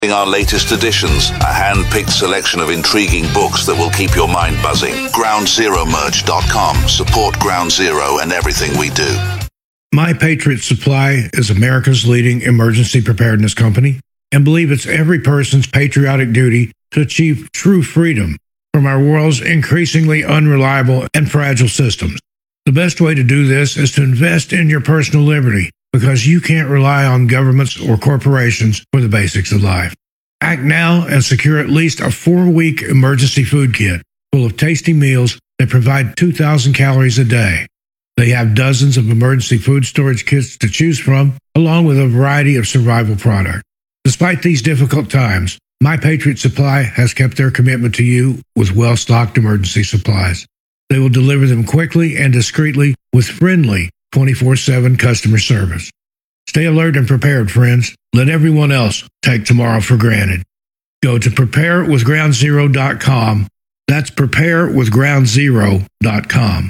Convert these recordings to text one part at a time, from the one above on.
Our latest editions, a hand-picked selection of intriguing books that will keep your mind buzzing. GroundZeroMerch.com. Support Ground Zero and everything we do. My Patriot Supply is America's leading emergency preparedness company and believe it's every person's patriotic duty to achieve true freedom from our world's increasingly unreliable and fragile systems. The best way to do this is to invest in your personal liberty, because you can't rely on governments or corporations for the basics of life. Act now and secure at least a 4-week emergency food kit full of tasty meals that provide 2,000 calories a day. They have dozens of emergency food storage kits to choose from, along with a variety of survival products. Despite these difficult times, My Patriot Supply has kept their commitment to you with well-stocked emergency supplies. They will deliver them quickly and discreetly with friendly 24/7 customer service. Stay alert and prepared, friends. Let everyone else take tomorrow for granted. Go to preparewithgroundzero.com. That's preparewithgroundzero.com.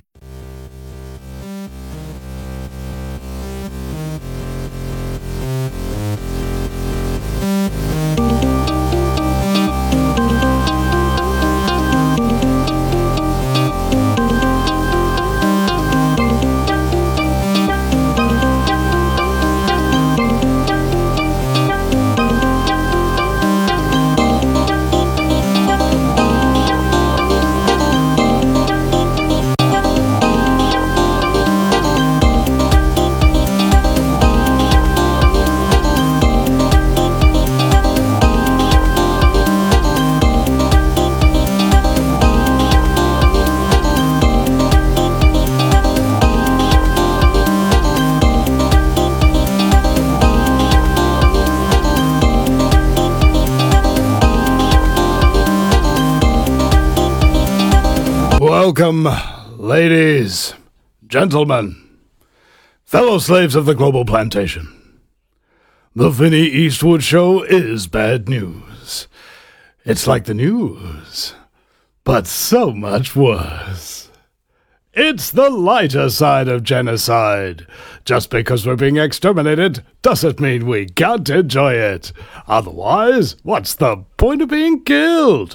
Welcome, ladies, gentlemen, fellow slaves of the global plantation. The Vinny Eastwood Show is bad news. It's like the news, but so much worse. It's the lighter side of genocide. Just because we're being exterminated doesn't mean we can't enjoy it. Otherwise, what's the point of being killed?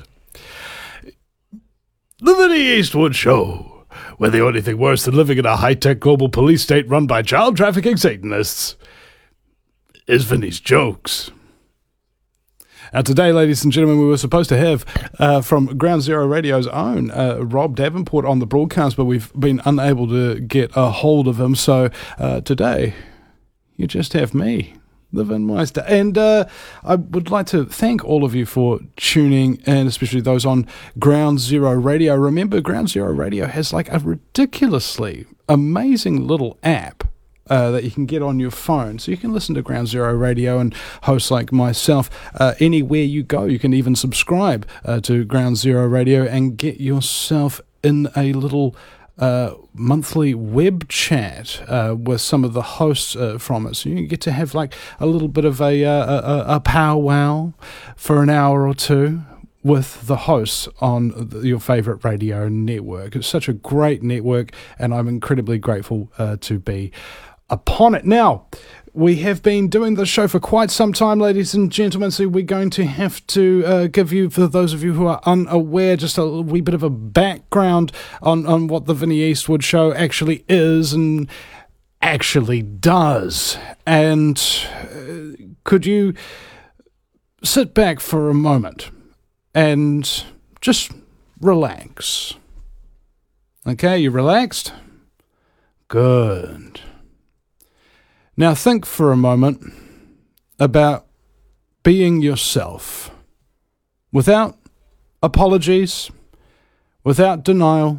The Vinny Eastwood Show, where the only thing worse than living in a high-tech global police state run by child trafficking Satanists is Vinny's jokes. And today, ladies and gentlemen, we were supposed to have from Ground Zero Radio's own Rob Davenport on the broadcast, but we've been unable to get a hold of him. So today, you just have me, the Vin Meister. And I would like to thank all of you for tuning in, especially those on Ground Zero Radio. Remember, Ground Zero Radio has like a ridiculously amazing little app that you can get on your phone. So you can listen to Ground Zero Radio and hosts like myself anywhere you go. You can even subscribe to Ground Zero Radio and get yourself in a little monthly web chat with some of the hosts from it. So you get to have like a little bit of a powwow for an hour or two with the hosts on your favorite radio network. It's such a great network, and I'm incredibly grateful to be upon it. Now, we have been doing this show for quite some time, ladies and gentlemen, so we're going to have to give you, for those of you who are unaware, just a wee bit of a background on what the Vinny Eastwood Show actually is and actually does. And could you sit back for a moment and just relax? Okay, you relaxed? Good. Now think for a moment about being yourself, without apologies, without denial,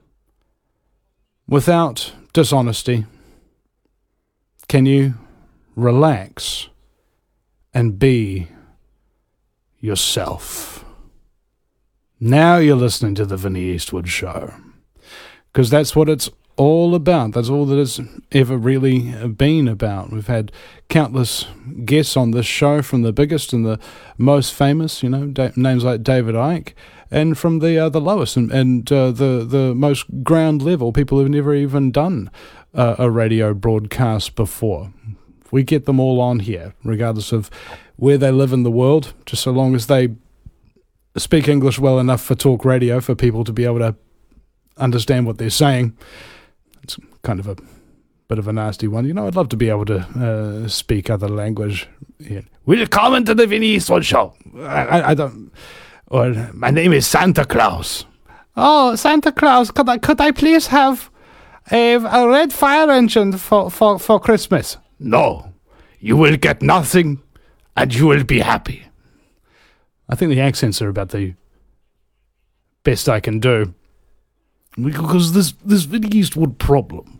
without dishonesty. Can you relax and be yourself? Now you're listening to the Vinny Eastwood Show, because that's what it's all about. That's all that it's ever really been about. We've had countless guests on this show, from the biggest and the most famous, names like David Icke, and from the lowest and the most ground level, people who've never even done a radio broadcast before. We get them all on here, regardless of where they live in the world, just so long as they speak English well enough for talk radio for people to be able to understand what they're saying. It's kind of a bit of a nasty one. I'd love to be able to speak other language. Yeah. Welcome to the Vinny Eastwood Show. I don't... Or, my name is Santa Claus. Oh, Santa Claus, could I please have a red fire engine for Christmas? No, you will get nothing, and you will be happy. I think the accents are about the best I can do. Because this Vinny Eastwood problem,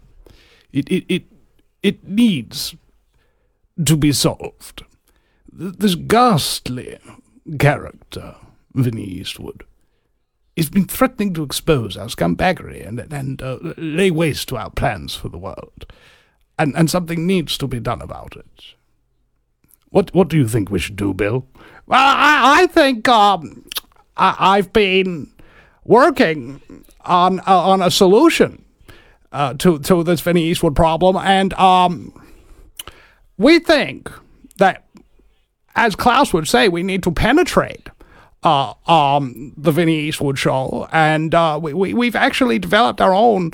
it needs to be solved. This ghastly character, Vinny Eastwood, has been threatening to expose our scumbaggery and lay waste to our plans for the world. And something needs to be done about it. What do you think we should do, Bill? Well, I think I've been working on a solution to this Vinny Eastwood problem, and we think that, as Klaus would say, we need to penetrate the Vinny Eastwood Show, and we've actually developed our own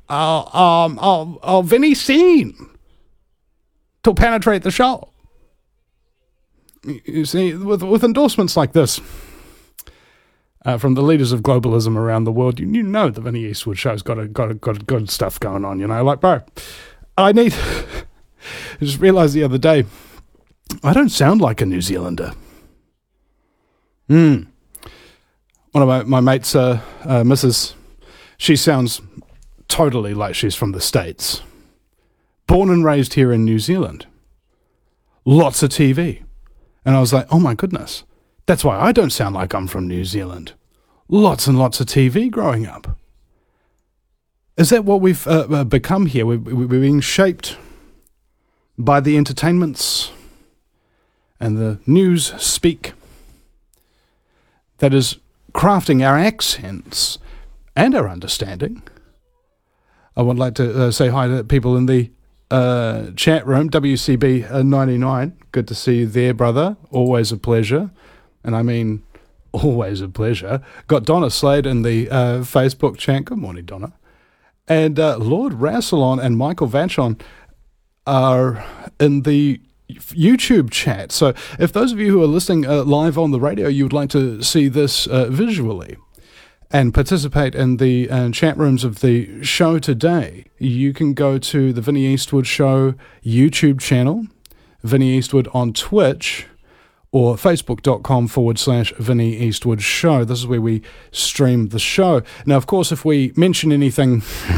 Vinny scene to penetrate the show. You see, with endorsements like this from the leaders of globalism around the world, you know the Vinny Eastwood Show's got good stuff going on. Like, bro, I just realised the other day, I don't sound like a New Zealander. One of my mates, Mrs., she sounds totally like she's from the States. Born and raised here in New Zealand. Lots of TV. And I was like, oh my goodness, that's why I don't sound like I'm from New Zealand. Lots and lots of TV growing up. Is that what we've become here? We're being shaped by the entertainments and the news speak that is crafting our accents and our understanding. I would like to say hi to people in the chat room, WCB99. Good to see you there, brother. Always a pleasure. And I mean, always a pleasure. Got Donna Slade in the Facebook chat. Good morning, Donna. And Lord Rassilon and Michael Vachon are in the YouTube chat. So if those of you who are listening live on the radio, you would like to see this visually and participate in the chat rooms of the show today, you can go to the Vinny Eastwood Show YouTube channel, Vinny Eastwood on Twitch, or facebook.com/Vinny Eastwood Show. This is where we stream the show. Now, of course, if we mention anything...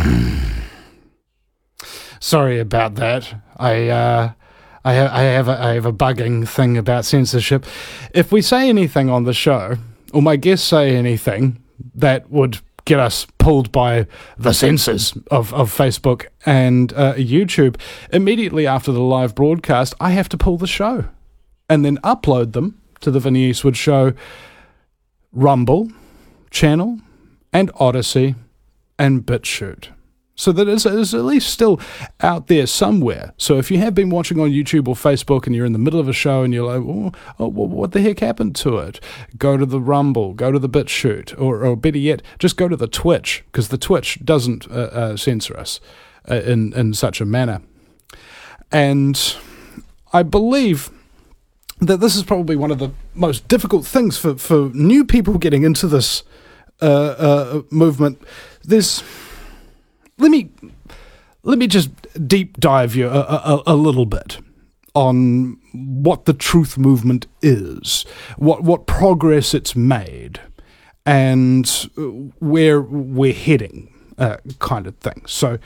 Sorry about that. I have a bugging thing about censorship. If we say anything on the show, or my guests say anything that would get us pulled by the censors of Facebook and YouTube, immediately after the live broadcast, I have to pull the show and then upload them to the Vinny Eastwood Show Rumble channel and Odyssey and BitChute. So that it's at least still out there somewhere. So if you have been watching on YouTube or Facebook and you're in the middle of a show and you're like, oh what the heck happened to it? Go to the Rumble, go to the BitChute, or better yet, just go to the Twitch, because the Twitch doesn't censor us in such a manner. And I believe that this is probably one of the most difficult things for new people getting into this movement. Let me just deep dive you a little bit on what the truth movement is, what progress it's made, and where we're heading, kind of thing. So,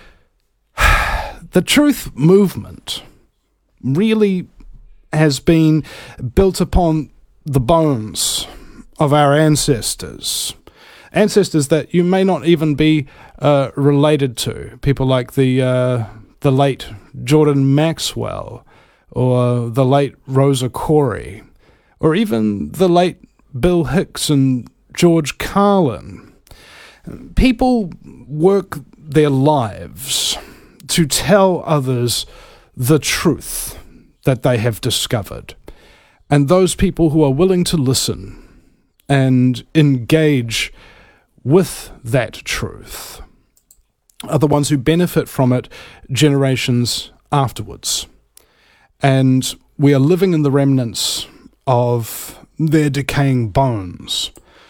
the truth movement really has been built upon the bones of our ancestors that you may not even be related to. People like the late Jordan Maxwell, or the late Rosa Corey, or even the late Bill Hicks and George Carlin. People work their lives to tell others the truth that they have discovered. And those people who are willing to listen and engage with that truth are the ones who benefit from it generations afterwards. And we are living in the remnants of their decaying bones.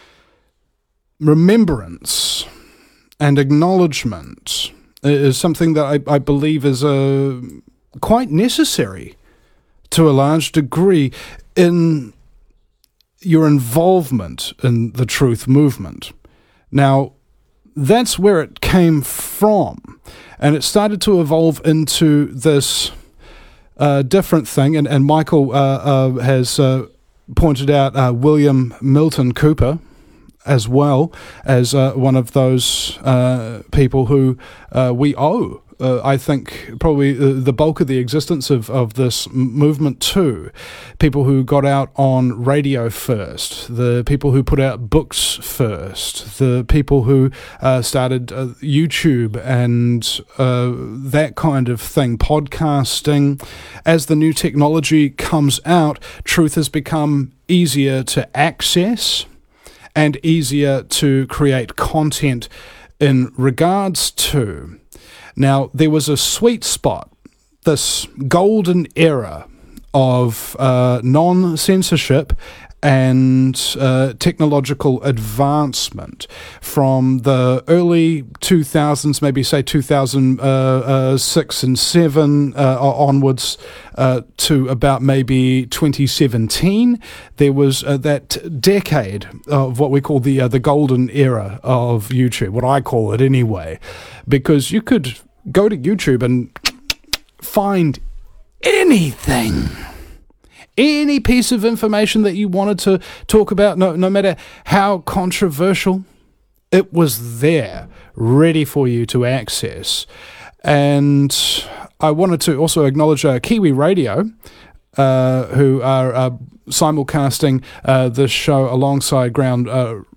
Remembrance and acknowledgement is something that I believe is quite necessary to a large degree in your involvement in the truth movement. Now, that's where it came from, and it started to evolve into this different thing, and Michael has pointed out William Milton Cooper as well as one of those people who we owe, I think, probably the bulk of the existence of this movement to. People who got out on radio first, the people who put out books first, the people who started YouTube and that kind of thing, podcasting. As the new technology comes out, truth has become easier to access and easier to create content in regards to. Now, there was a sweet spot, this golden era of non-censorship and technological advancement from the early 2000s, maybe say 2006 and 7 onwards to about maybe 2017. There was that decade of what we call the golden era of YouTube, what I call it anyway, because you could go to YouTube and find anything. Any piece of information that you wanted to talk about, no matter how controversial, it was there, ready for you to access. And I wanted to also acknowledge Kiwi Radio, who are simulcasting this show alongside Ground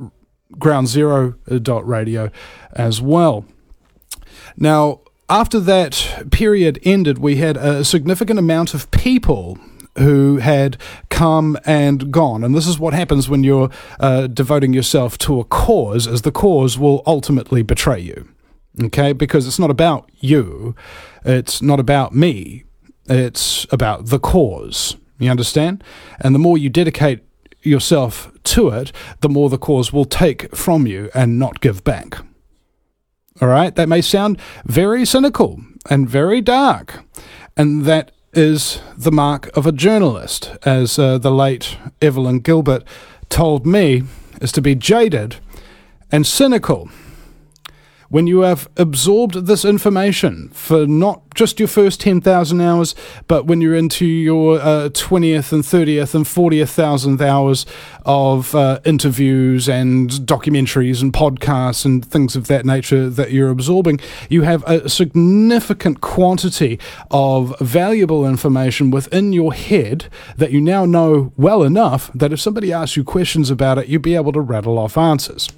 Zero Radio as well. Now, after that period ended, we had a significant amount of people who had come and gone. And this is what happens when you're devoting yourself to a cause, as the cause will ultimately betray you. Okay? Because it's not about you. It's not about me. It's about the cause. You understand? And the more you dedicate yourself to it, the more the cause will take from you and not give back. All right? That may sound very cynical and very dark. And that is the mark of a journalist, as the late Evelyn Gilbert told me, is to be jaded and cynical. When you have absorbed this information for not just your first 10,000 hours, but when you're into your 20th and 30th and 40,000th hours of interviews and documentaries and podcasts and things of that nature that you're absorbing, you have a significant quantity of valuable information within your head that you now know well enough that if somebody asks you questions about it, you'll be able to rattle off answers.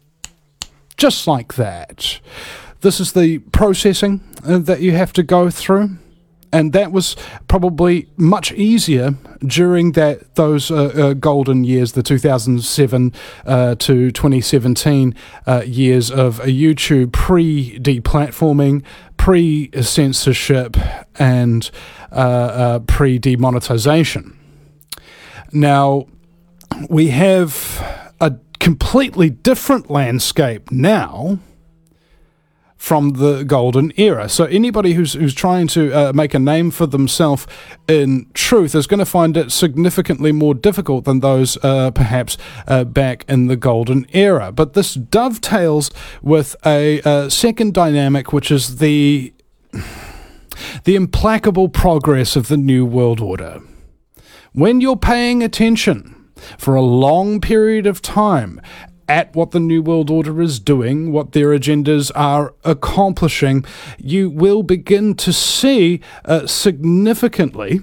Just like that. This is the processing that you have to go through, and that was probably much easier during those golden years, the 2007 to 2017 years of YouTube, pre-deplatforming, pre-censorship, and pre-demonetization. Now, we have a completely different landscape now from the golden era. So anybody who's trying to make a name for themselves in truth is going to find it significantly more difficult than those perhaps back in the golden era. But this dovetails with a second dynamic, which is the implacable progress of the New World Order. When you're paying attention for a long period of time at what the New World Order is doing, what their agendas are accomplishing, you will begin to see significantly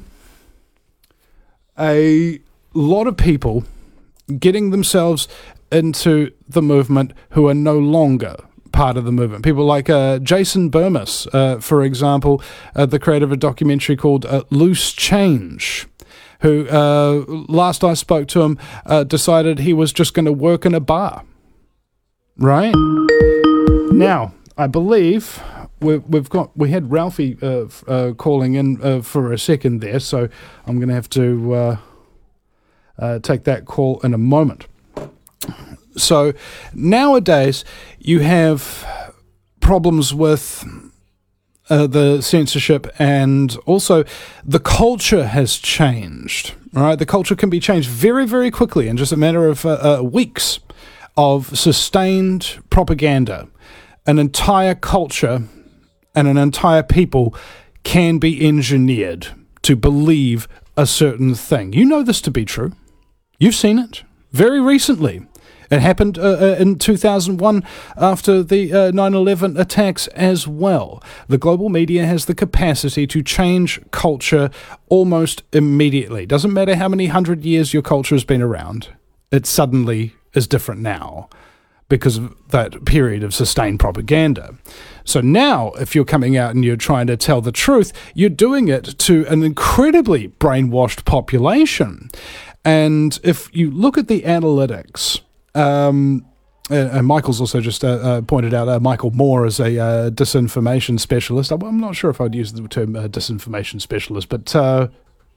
a lot of people getting themselves into the movement who are no longer part of the movement. People like Jason Bermas, for example, the creator of a documentary called Loose Change, who, last I spoke to him, decided he was just going to work in a bar. Right? Now, I believe we had Ralphie calling in for a second there, so I'm going to have to take that call in a moment. So nowadays you have problems with the censorship, and also the culture has changed. Right? The culture can be changed very, very quickly in just a matter of weeks of sustained propaganda. An entire culture and an entire people can be engineered to believe a certain thing. You know this to be true. You've seen it very recently. It happened in 2001 after the 9/11 attacks as well. The global media has the capacity to change culture almost immediately. Doesn't matter how many hundred years your culture has been around. It suddenly is different now because of that period of sustained propaganda. So now, if you're coming out and you're trying to tell the truth, you're doing it to an incredibly brainwashed population. And if you look at the analytics, and Michael's also just pointed out Michael Moore is a disinformation specialist. I'm not sure if I'd use the term disinformation specialist, but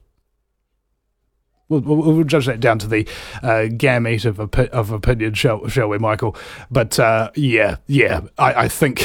we'll judge that down to the gamete of opinion, shall we, Michael? But I think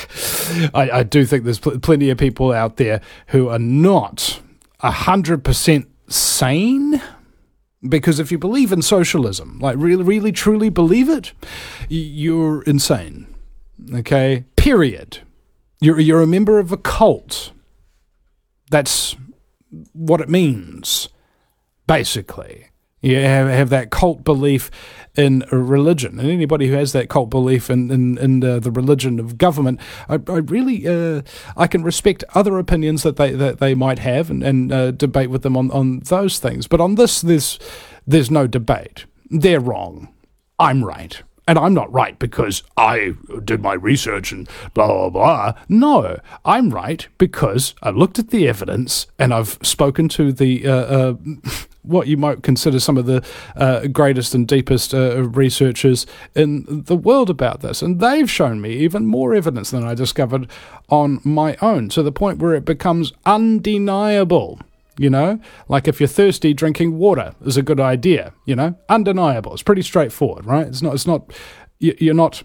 I do think there's plenty of people out there who are not 100% sane. Because if you believe in socialism, like really, really, truly believe it, you're insane. Okay? Period. You're a member of a cult. That's what it means, basically. You have that cult belief in a religion. And anybody who has that cult belief in the religion of government, I really I can respect other opinions that they might have and debate with them on those things. But on this, there's no debate. They're wrong. I'm right. And I'm not right because I did my research and blah, blah, blah. No, I'm right because I looked at the evidence and I've spoken to the what you might consider some of the greatest and deepest researchers in the world about this. And they've shown me even more evidence than I discovered on my own, to the point where it becomes undeniable. You know, like if you're thirsty, drinking water is a good idea, you know, undeniable. It's pretty straightforward, right? You're not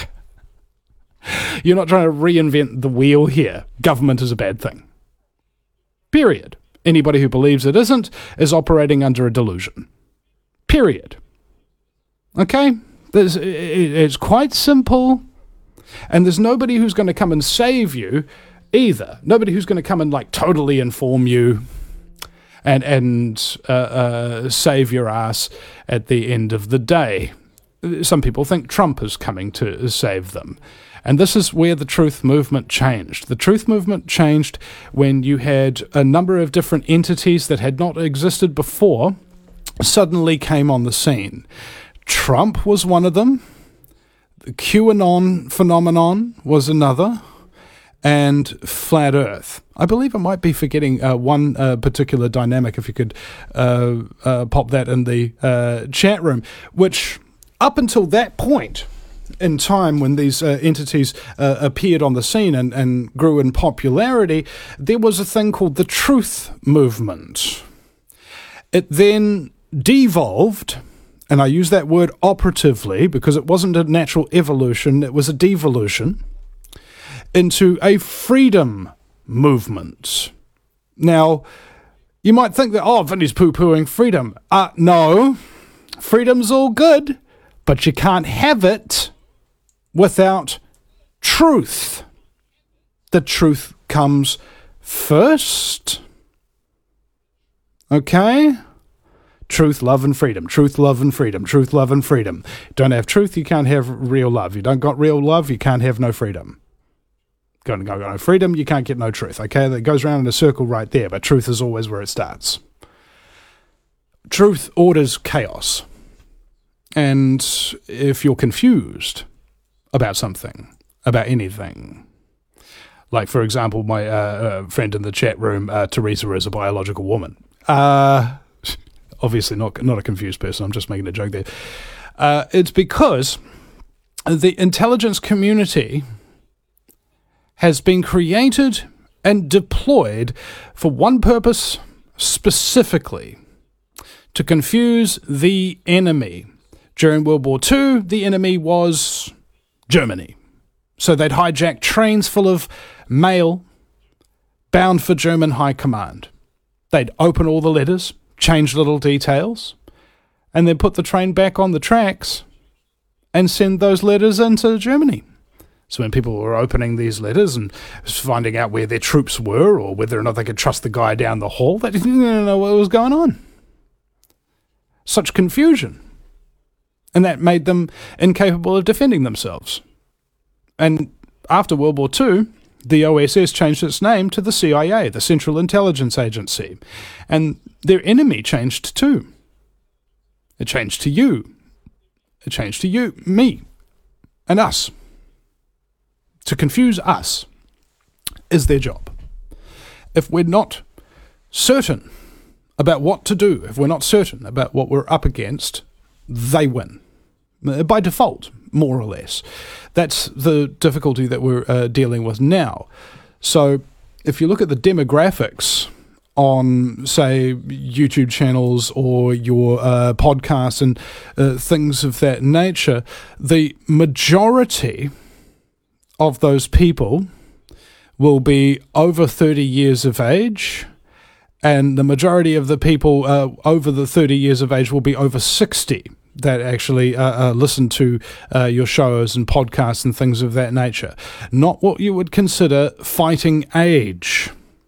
you're not trying to reinvent the wheel here. Government is a bad thing. Period. Anybody who believes it isn't is operating under a delusion. Period. Okay? It's quite simple, and there's nobody who's going to come and save you either. Nobody who's going to come and like totally inform you and save your ass at the end of the day. Some people think Trump is coming to save them. And this is where the truth movement changed. The truth movement changed when you had a number of different entities that had not existed before suddenly came on the scene. Trump was one of them. The QAnon phenomenon was another. And Flat Earth. I believe I might be forgetting one particular dynamic, if you could pop that in the chat room, which up until that point in time when these entities appeared on the scene and grew in popularity, there was a thing called the truth movement. It then devolved, and I use that word operatively because it wasn't a natural evolution, it was a devolution, into a freedom movement. Now, you might think that, Vinny's poo-pooing freedom. No, freedom's all good, but you can't have it without truth. The truth comes first. Okay? Truth, love, and freedom. Truth, love, and freedom. Truth, love, and freedom. Don't have truth, you can't have real love. You don't got real love, you can't have no freedom. Got no freedom, you can't get no truth. Okay, that goes around in a circle right there, but truth is always where it starts. Truth orders chaos. And if you're confused about something, about anything, like, for example, my friend in the chat room, Teresa, is a biological woman. obviously not a confused person. I'm just making a joke there. It's because the intelligence community has been created and deployed for one purpose specifically: to confuse the enemy. During World War II, the enemy was Germany. So they'd hijack trains full of mail bound for German high command. They'd open all the letters, change little details, and then put the train back on the tracks and send those letters into Germany. So when people were opening these letters and finding out where their troops were or whether or not they could trust the guy down the hall, they didn't know what was going on. Such confusion. And that made them incapable of defending themselves. And after World War II, the OSS changed its name to the CIA, the Central Intelligence Agency. And their enemy changed too. It changed to you. It changed to you, me, and us. To confuse us is their job. If we're not certain about what to do, if we're not certain about what we're up against, they win. By default, more or less. That's the difficulty that we're dealing with now. So if you look at the demographics on, say, YouTube channels or your podcasts and things of that nature, the majority of those people will be over 30 years of age, and the majority of the people over the 30 years of age will be over 60 that actually listen to your shows and podcasts and things of that nature. Not what you would consider fighting age.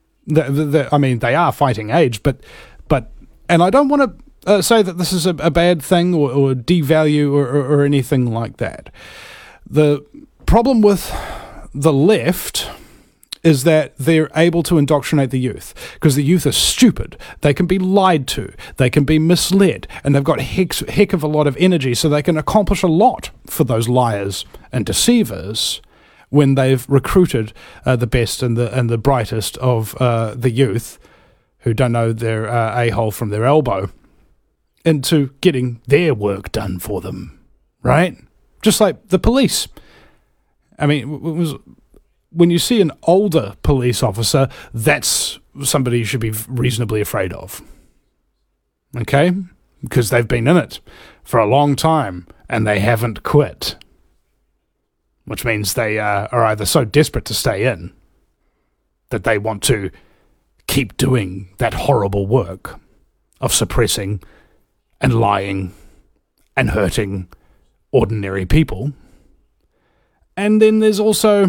I mean, they are fighting age, but and I don't want to say that this is a bad thing or devalue or anything like that. The problem with the left is that they're able to indoctrinate the youth, because the youth are stupid. They can be lied to, they can be misled, and they've got heck of a lot of energy, so they can accomplish a lot for those liars and deceivers when they've recruited the best and the brightest of the youth, who don't know their a-hole from their elbow, into getting their work done for them, right? Just like the police. I mean, it was... When you see an older police officer, that's somebody you should be reasonably afraid of. Okay? Because they've been in it for a long time and they haven't quit. Which means they are either so desperate to stay in that they want to keep doing that horrible work of suppressing and lying and hurting ordinary people. And then there's also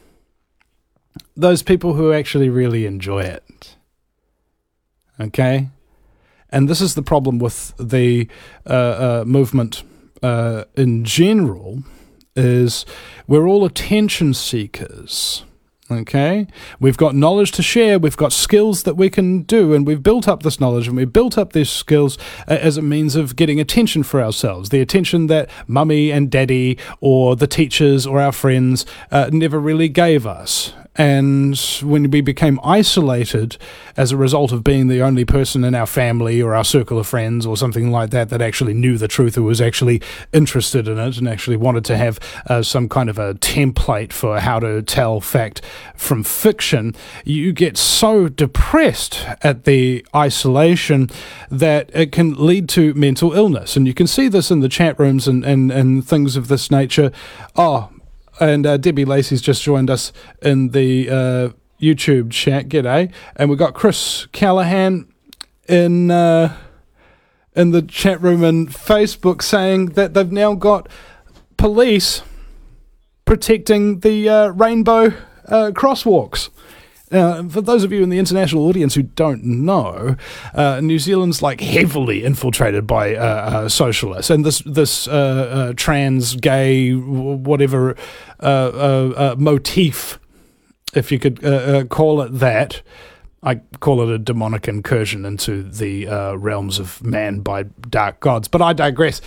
those people who actually really enjoy it. Okay? And this is the problem with the movement in general, is we're all attention seekers. Okay? We've got knowledge to share, we've got skills that we can do, and we've built up this knowledge and we've built up these skills as a means of getting attention for ourselves. The attention that mummy and daddy or the teachers or our friends never really gave us. And when we became isolated as a result of being the only person in our family or our circle of friends or something like that that actually knew the truth, who was actually interested in it and actually wanted to have some kind of a template for how to tell fact from fiction, you get so depressed at the isolation that it can lead to mental illness. And you can see this in the chat rooms and things of this nature. And Debbie Lacey's just joined us in the YouTube chat. G'day. And we've got Chris Callahan in the chat room and Facebook saying that they've now got police protecting the rainbow crosswalks. For those of you in the international audience who don't know, New Zealand's like heavily infiltrated by socialists, and this trans, gay, whatever motif, if you could call it that. I call it a demonic incursion into the realms of man by dark gods, but I digress.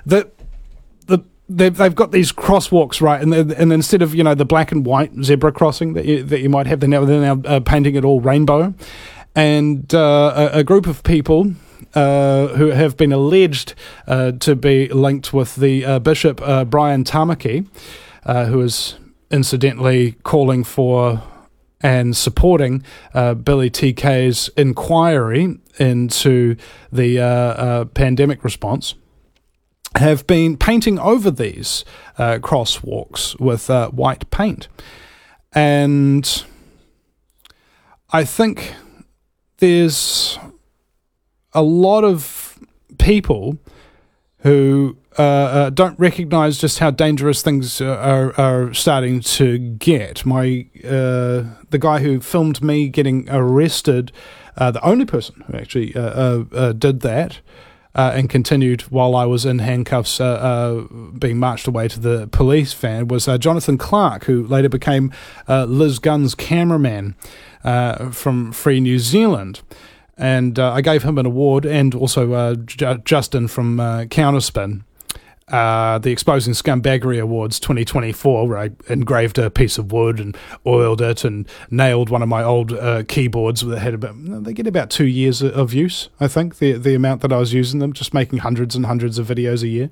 They've got these crosswalks, right, and instead of the black and white zebra crossing that you might have, they're now painting it all rainbow, and a group of people who have been alleged to be linked with the Bishop Brian Tamaki, who is incidentally calling for and supporting Billy TK's inquiry into the pandemic response, have been painting over these crosswalks with white paint. And I think there's a lot of people who don't recognise just how dangerous things are starting to get. The guy who filmed me getting arrested, the only person who actually did that and continued while I was in handcuffs being marched away to the police van, was Jonathan Clark, who later became Liz Gunn's cameraman from Free New Zealand. And I gave him an award, and also Justin from Counterspin, the Exposing Scumbaggery Awards 2024, where I engraved a piece of wood and oiled it and nailed one of my old keyboards that had they get about 2 years of use, I think, the amount that I was using them, just making hundreds and hundreds of videos a year.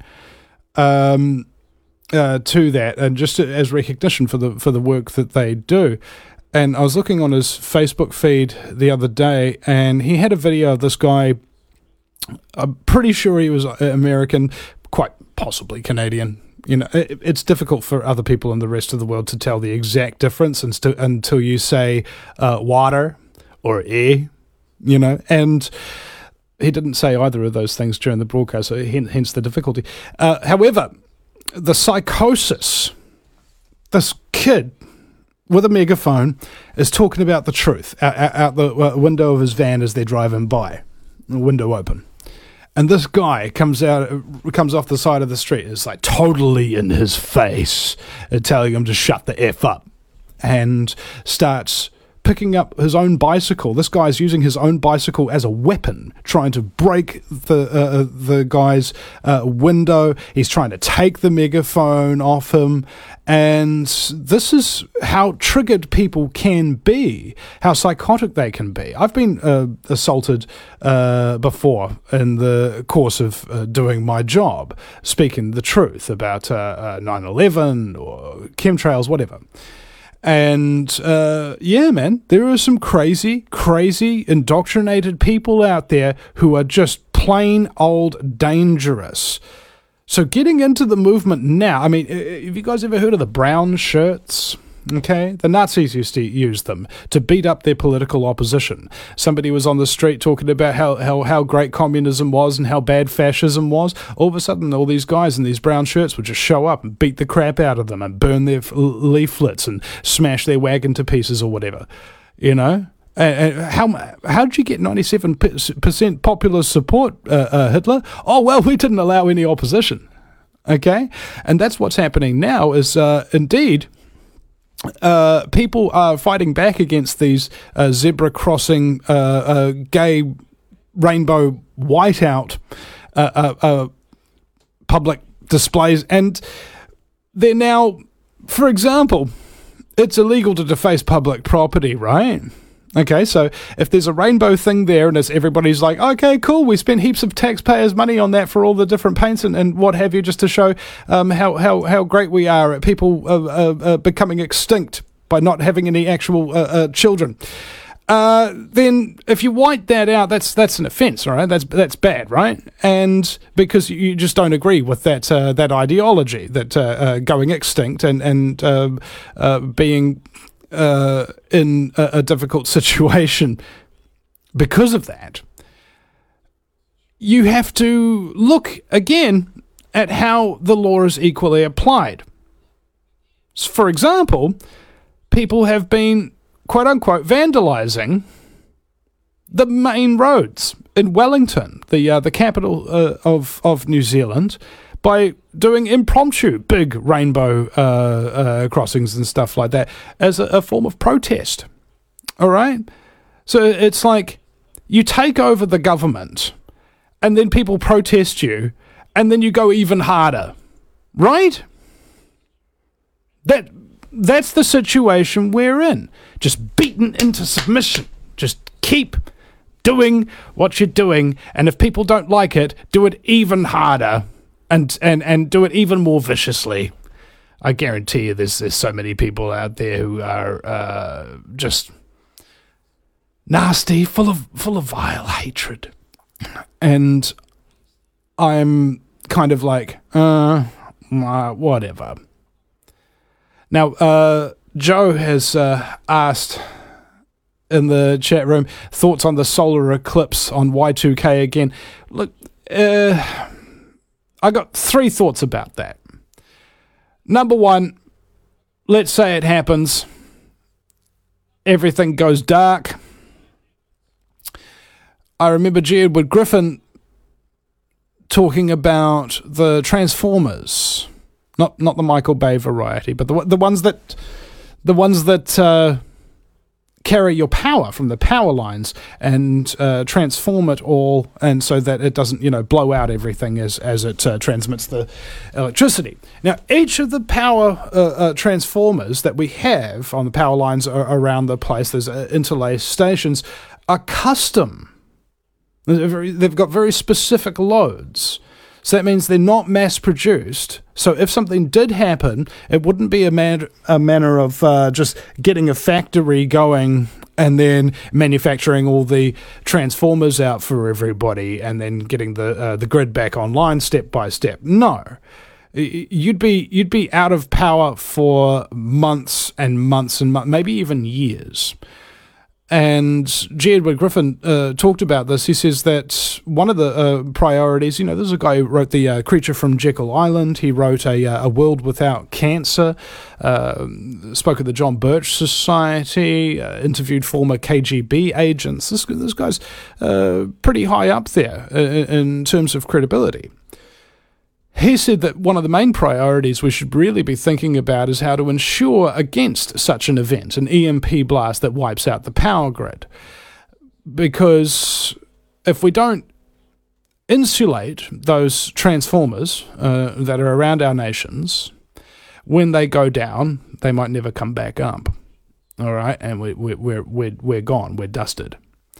To that, and just as recognition for the work that they do. And I was looking on his Facebook feed the other day, and he had a video of this guy. I'm pretty sure he was American, quite possibly Canadian. You know, it's difficult for other people in the rest of the world to tell the exact difference until you say water or air, you know. And he didn't say either of those things during the broadcast, so hence the difficulty. However, the psychosis, this kid with a megaphone is talking about the truth out the window of his van as they're driving by, window open. And this guy comes off the side of the street. It's like totally in his face, telling him to shut the F up, and starts picking up his own bicycle. This guy's using his own bicycle as a weapon, trying to break the guy's window. He's trying to take the megaphone off him. And this is how triggered people can be, how psychotic they can be. I've been assaulted before in the course of doing my job, speaking the truth about 9/11 or chemtrails, whatever. And, yeah, man, there are some crazy, indoctrinated people out there who are just plain old dangerous. So getting into the movement now, I mean, have you guys ever heard of the brown shirts? Okay, the Nazis used to use them to beat up their political opposition. Somebody was on the street talking about how great communism was and how bad fascism was. All of a sudden, all these guys in these brown shirts would just show up and beat the crap out of them and burn their leaflets and smash their wagon to pieces or whatever. You know? How did you get 97% popular support, Hitler? Oh, well, we didn't allow any opposition. Okay? And that's what's happening now is, indeed, people are fighting back against these zebra crossing, gay rainbow whiteout public displays, and they're now, for example, it's illegal to deface public property, right? Okay, so if there's a rainbow thing there and everybody's like, okay, cool, we spent heaps of taxpayers' money on that for all the different paints and what have you, just to show how great we are at people becoming extinct by not having any actual children. Then if you white that out, that's an offence, all right? That's bad, right? And because you just don't agree with that ideology, that going extinct and being in a difficult situation because of that, you have to look again at how the law is equally applied. For example, people have been, quote unquote, vandalizing the main roads in Wellington, the capital of New Zealand, by doing impromptu big rainbow crossings and stuff like that as a form of protest. All right? So it's like you take over the government and then people protest you and then you go even harder. Right? That's the situation we're in. Just beaten into submission. Just keep doing what you're doing, and if people don't like it, do it even harder and do it even more viciously. I guarantee you there's so many people out there who are just nasty, full of vile hatred. And I'm kind of like, whatever. Now, Joe has asked in the chat room, thoughts on the solar eclipse on Y2K again. Look, I got 3 thoughts about that. Number 1, let's say it happens. Everything goes dark. I remember G. Edward Griffin talking about the Transformers, not the Michael Bay variety, but the ones that carry your power from the power lines and transform it all, and so that it doesn't, blow out everything as it transmits the electricity. Now, each of the power transformers that we have on the power lines around the place, there's interlaced stations, are custom. They've got very specific loads. So that means they're not mass-produced. So if something did happen, it wouldn't be a manner of just getting a factory going and then manufacturing all the transformers out for everybody and then getting the grid back online step by step. No. You'd be out of power for months and months and months, maybe even years. And G. Edward Griffin talked about this. He says that one of the priorities, there's a guy who wrote The Creature from Jekyll Island. He wrote A World Without Cancer, spoke at the John Birch Society, interviewed former KGB agents. This guy's pretty high up there in terms of credibility. He said that one of the main priorities we should really be thinking about is how to ensure against such an event, an EMP blast that wipes out the power grid. Because if we don't insulate those transformers that are around our nations, when they go down, they might never come back up. All right, and we're gone, we're dusted.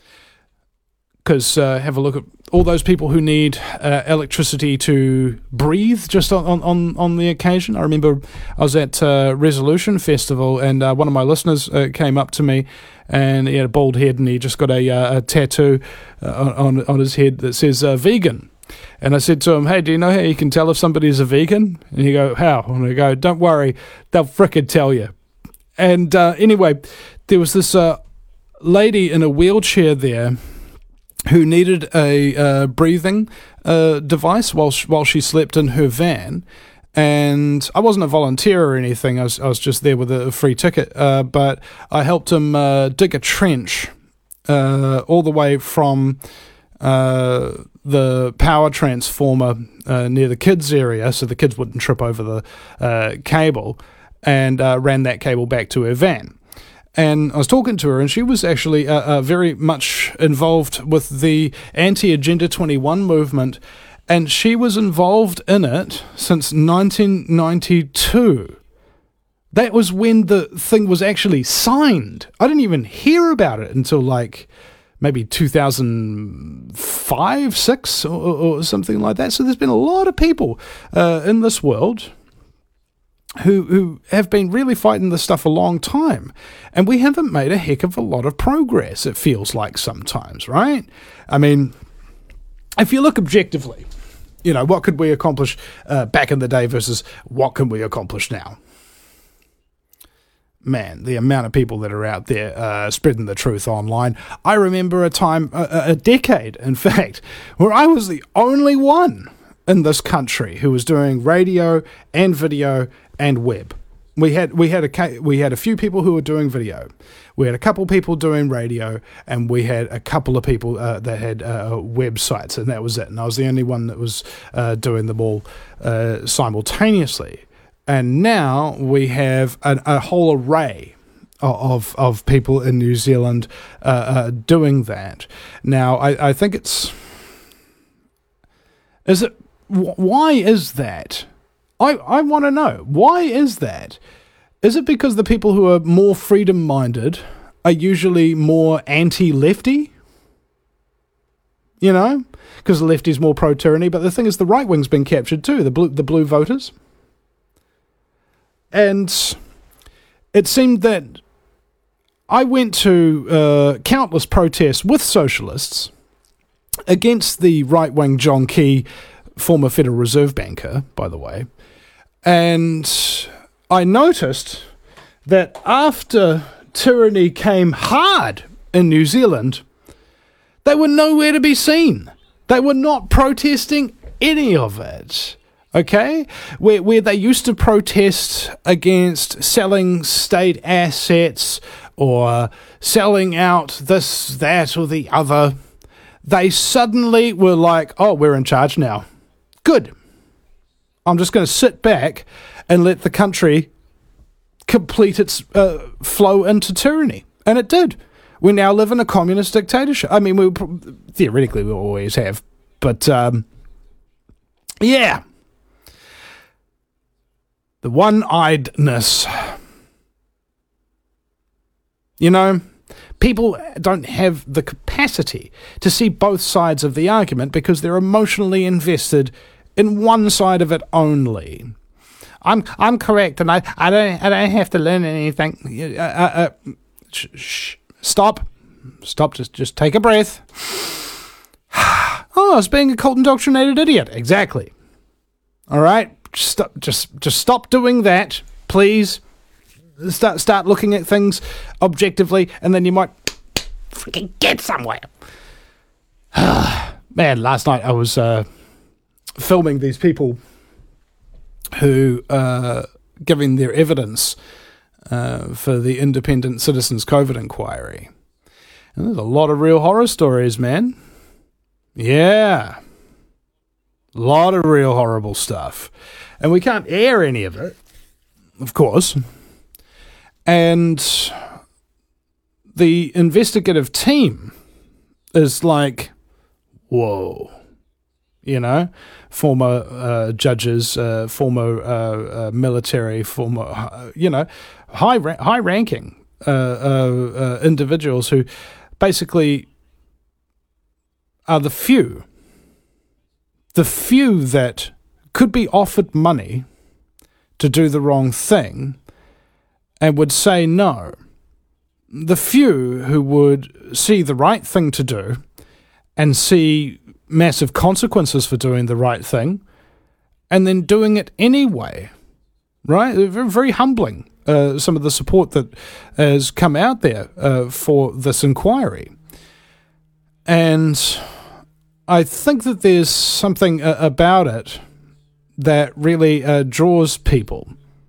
Because have a look at all those people who need electricity to breathe just on the occasion. I remember I was at Resolution Festival, and one of my listeners came up to me, and he had a bald head, and he just got a tattoo on his head that says vegan. And I said to him, hey, do you know how you can tell if somebody's a vegan? And he go, how? And I go, don't worry, they'll frickin' tell you. And anyway, there was this lady in a wheelchair there who needed a breathing device while she slept in her van. And I wasn't a volunteer or anything. I was just there with a free ticket. But I helped him dig a trench all the way from the power transformer near the kids' area, so the kids wouldn't trip over the cable, and ran that cable back to her van. And I was talking to her, and she was actually very much involved with the anti-Agenda 21 movement, and she was involved in it since 1992. That was when the thing was actually signed. I didn't even hear about it until maybe 2005, 6, or something like that. So there's been a lot of people in this world who have been really fighting this stuff a long time. And we haven't made a heck of a lot of progress, it feels like sometimes, right? I mean, if you look objectively, what could we accomplish back in the day versus what can we accomplish now? Man, the amount of people that are out there spreading the truth online. I remember a time, a decade, in fact, where I was the only one in this country who was doing radio and video and web. We had a few people who were doing video. We had a couple people doing radio, and we had a couple of people that had websites, and that was it. And I was the only one that was doing them all simultaneously. And now we have a whole array of people in New Zealand doing that. Now, I think why is that? I want to know. Why is that? Is it because the people who are more freedom-minded are usually more anti-lefty? you know, because the left is more pro-tyranny. But the thing is, the right wing's been captured too, the blue voters. And it seemed that I went to countless protests with socialists against the right-wing John Key, former Federal Reserve banker, by the way. And I noticed that after tyranny came hard in New Zealand, they were nowhere to be seen. They were not protesting any of it. Okay? Where they used to protest against selling state assets or selling out this, that, or the other, they suddenly were like, oh, we're in charge now. Good. I'm just going to sit back and let the country complete its flow into tyranny. And it did. We now live in a communist dictatorship. I mean, theoretically we always have. But, yeah. The one-eyedness. You know, people don't have the capacity to see both sides of the argument because they're emotionally invested in one side of it only. I'm correct, and I don't have to learn anything. Stop. Just take a breath. Oh, I was being a cult indoctrinated idiot. Exactly. All right. Just stop doing that, please. Start looking at things objectively, and then you might freaking get somewhere. Man, last night I was filming these people who giving their evidence for the Independent Citizens COVID inquiry. And there's a lot of real horror stories, man. Yeah. A lot of real horrible stuff. And we can't air any of it, of course. And the investigative team is like, whoa. You know, former judges, former military, former, high-ranking individuals who basically are the few that could be offered money to do the wrong thing and would say no. The few who would see the right thing to do and see massive consequences for doing the right thing and then doing it anyway, right? Very, very humbling, some of the support that has come out there for this inquiry. And I think that there's something about it that really draws people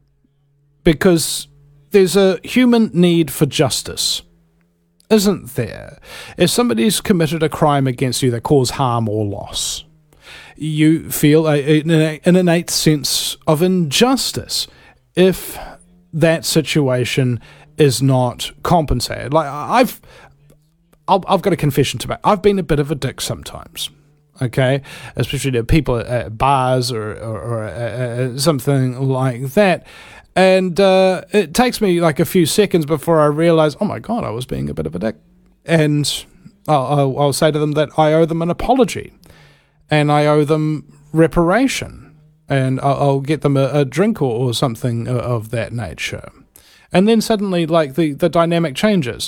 because there's a human need for justice, isn't there? If somebody's committed a crime against you that caused harm or loss, you feel an innate sense of injustice if that situation is not compensated. Like I've got a confession to make. I've been a bit of a dick sometimes. Okay, especially to people at bars or something like that. And it takes me like a few seconds before I realize, oh my God, I was being a bit of a dick. And I'll say to them that I owe them an apology and I owe them reparation and I'll get them a drink or something of that nature. And then suddenly like the dynamic changes.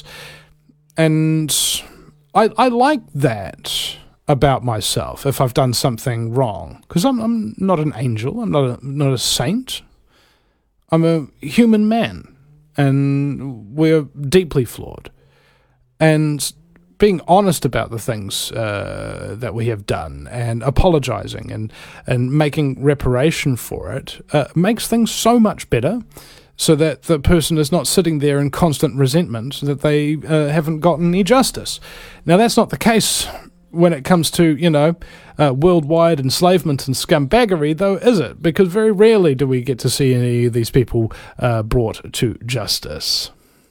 And I like that about myself if I've done something wrong, because I'm not an angel, I'm not a saint. I'm a human man, and we're deeply flawed. And being honest about the things that we have done, and apologizing and making reparation for it makes things so much better, so that the person is not sitting there in constant resentment that they haven't gotten any justice. Now, that's not the case when it comes to, worldwide enslavement and scumbaggery, though, is it? Because very rarely do we get to see any of these people brought to justice.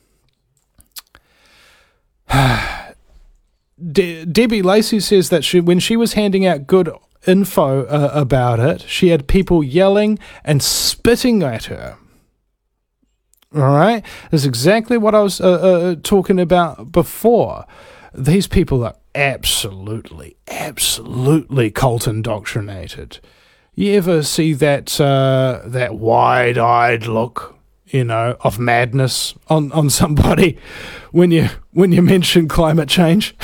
Debbie Lacey says that when she was handing out good info about it, she had people yelling and spitting at her. All right? That's exactly what I was talking about before. These people are absolutely cult indoctrinated. You ever see that that wide-eyed look, of madness on somebody when you mention climate change?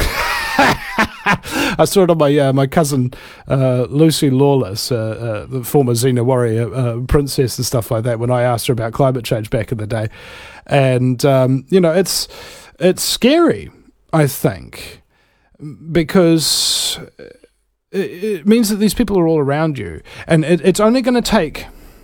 I saw it on my cousin Lucy Lawless, the former Xena warrior princess and stuff like that, when I asked her about climate change back in the day. And, it's scary, I think, because it means that these people are all around you. And it's only going to take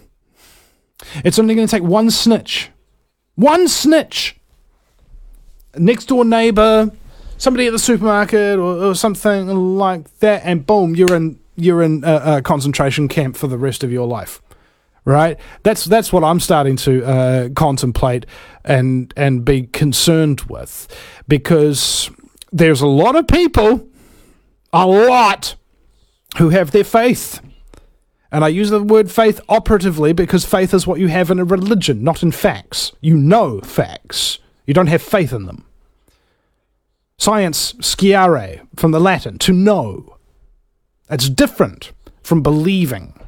one snitch. One snitch! Next door neighbour, somebody at the supermarket or something like that, and boom, you're in a concentration camp for the rest of your life, right? That's what I'm starting to contemplate and be concerned with, because there's a lot of people, who have their faith. And I use the word faith operatively because faith is what you have in a religion, not in facts. You know facts. You don't have faith in them. Science, sciare, from the Latin, to know. That's different from believing.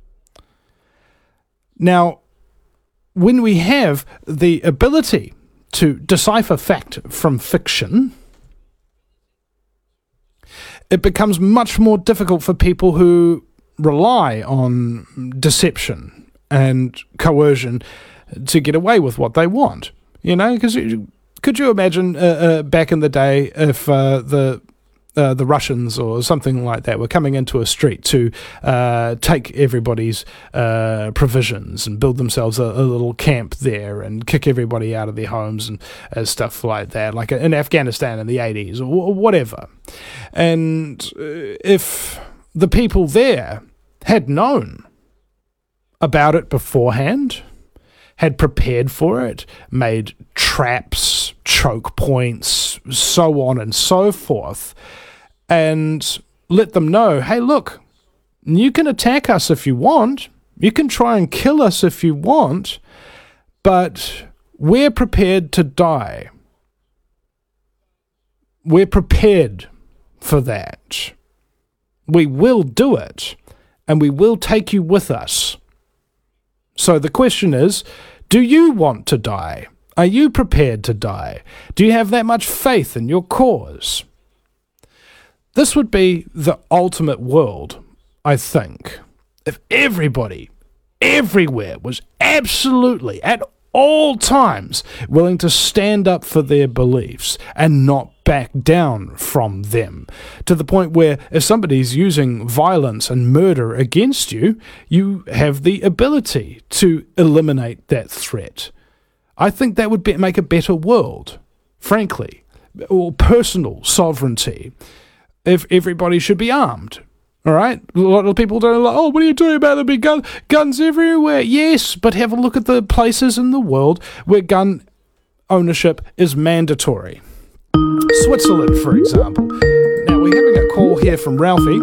Now, when we have the ability to decipher fact from fiction, it becomes much more difficult for people who rely on deception and coercion to get away with what they want. Because could you imagine back in the day if the Russians or something like that were coming into a street to take everybody's provisions and build themselves a little camp there and kick everybody out of their homes and stuff like that, like in Afghanistan in the 80s or whatever. And if the people there had known about it beforehand, had prepared for it, made traps, choke points, so on and so forth, and let them know, hey, look, you can attack us if you want, you can try and kill us if you want, but we're prepared to die. We're prepared for that. We will do it, and we will take you with us. So the question is, do you want to die? Are you prepared to die? Do you have that much faith in your cause? This would be the ultimate world, I think, if everybody, everywhere, was absolutely, at all times, willing to stand up for their beliefs and not back down from them, to the point where if somebody's using violence and murder against you, you have the ability to eliminate that threat. I think that would make a better world, frankly, or personal sovereignty, if everybody should be armed. All right? A lot of people don't like, what are you doing about there being guns everywhere? Yes, but have a look at the places in the world where gun ownership is mandatory. Switzerland, for example. Now, we're having a call here from Ralphie.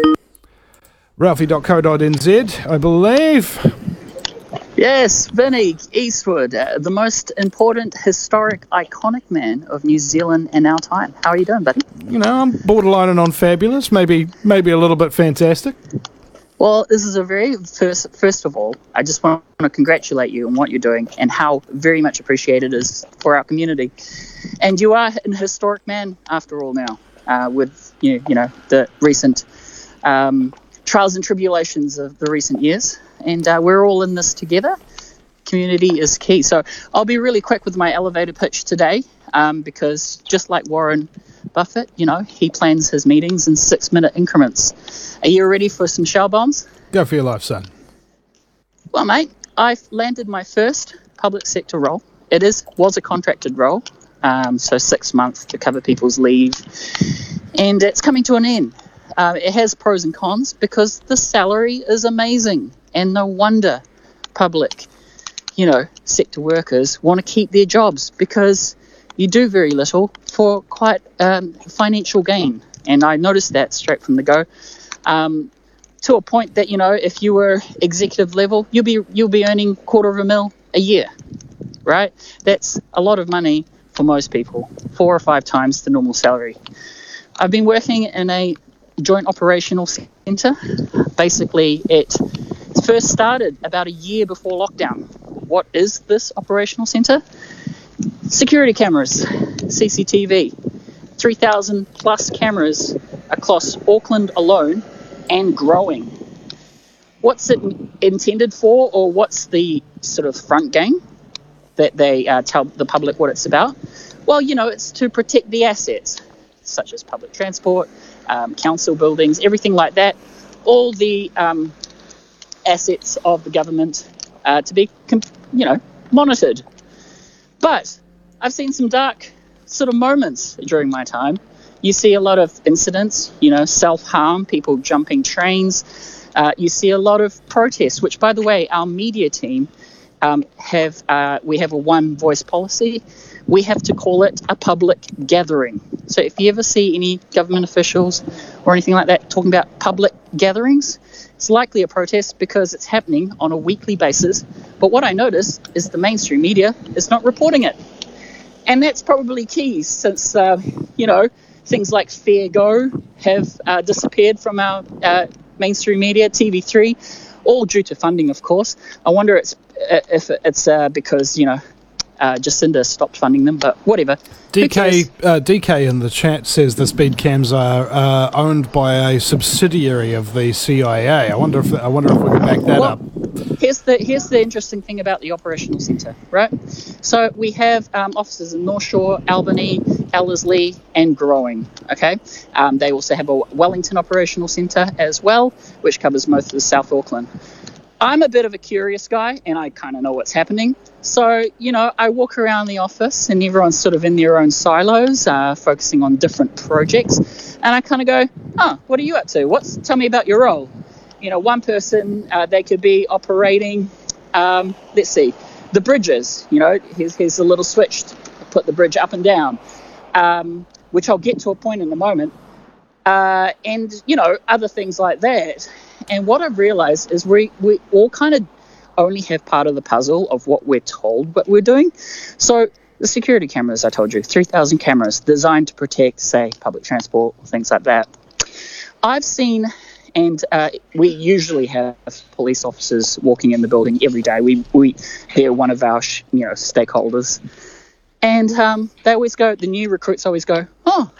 Ralphie.co.nz, I believe. Yes, Vinny Eastwood, the most important, historic, iconic man of New Zealand in our time. How are you doing, buddy? I'm borderline and on fabulous, maybe a little bit fantastic. Well, this is a very first of all, I just want to congratulate you on what you're doing and how very much appreciated it is for our community. And you are an historic man, after all, now, with the recent trials and tribulations of the recent years. And we're all in this together. Community is key. So I'll be really quick with my elevator pitch today, because just like Warren Buffett, he plans his meetings in 6-minute increments. Are you ready for some shell bombs? Go for your life, son. Well, mate, I've landed my first public sector role. It was a contracted role, so 6 months to cover people's leave. And it's coming to an end. It has pros and cons because the salary is amazing. And no wonder public, sector workers want to keep their jobs, because you do very little for quite financial gain. And I noticed that straight from the go, to a point that, if you were executive level, you'll be earning $250,000 a year, right? That's a lot of money for most people, 4 or 5 times the normal salary. I've been working in a joint operational centre. Basically, it first started about a year before lockdown. What is this operational centre? Security cameras, CCTV, 3,000 plus cameras across Auckland alone and growing. What's it intended for, or what's the sort of front game that they tell the public what it's about? Well, it's to protect the assets, such as public transport, council buildings, everything like that, all the assets of the government to be, monitored. But I've seen some dark sort of moments during my time. You see a lot of incidents, self-harm, people jumping trains. You see a lot of protests, which, by the way, our media team we have a one voice policy. We have to call it a public gathering. So if you ever see any government officials or anything like that talking about public gatherings, it's likely a protest because it's happening on a weekly basis. But what I notice is the mainstream media is not reporting it. And that's probably key since, things like Fair Go have disappeared from our mainstream media, TV3, all due to funding, of course. I wonder if it's because, Jacinda stopped funding them, but whatever. DK in the chat says the speed cams are owned by a subsidiary of the CIA. I wonder if we can back that up. Here's the interesting thing about the operational centre, right? So we have offices in North Shore, Albany, Ellerslie, and growing. Okay, they also have a Wellington operational centre as well, which covers most of the South Auckland. I'm a bit of a curious guy, and I kind of know what's happening. So, I walk around the office, and everyone's sort of in their own silos, focusing on different projects. And I kind of go, what are you up to? Tell me about your role. One person, they could be operating, let's see, the bridges. Here's a little switch to put the bridge up and down, which I'll get to a point in a moment. And, other things like that. And what I've realized is we all kind of only have part of the puzzle of what we're told what we're doing. So the security cameras, I told you, 3,000 cameras designed to protect, say, public transport, things like that. I've seen, and we usually have police officers walking in the building every day. They're one of our, stakeholders. And they always go, the new recruits always go,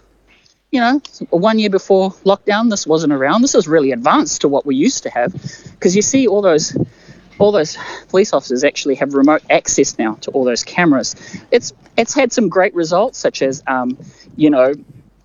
1 year before lockdown, this wasn't around. This is really advanced to what we used to have, because you see all those police officers actually have remote access now to all those cameras. It's had some great results, such as like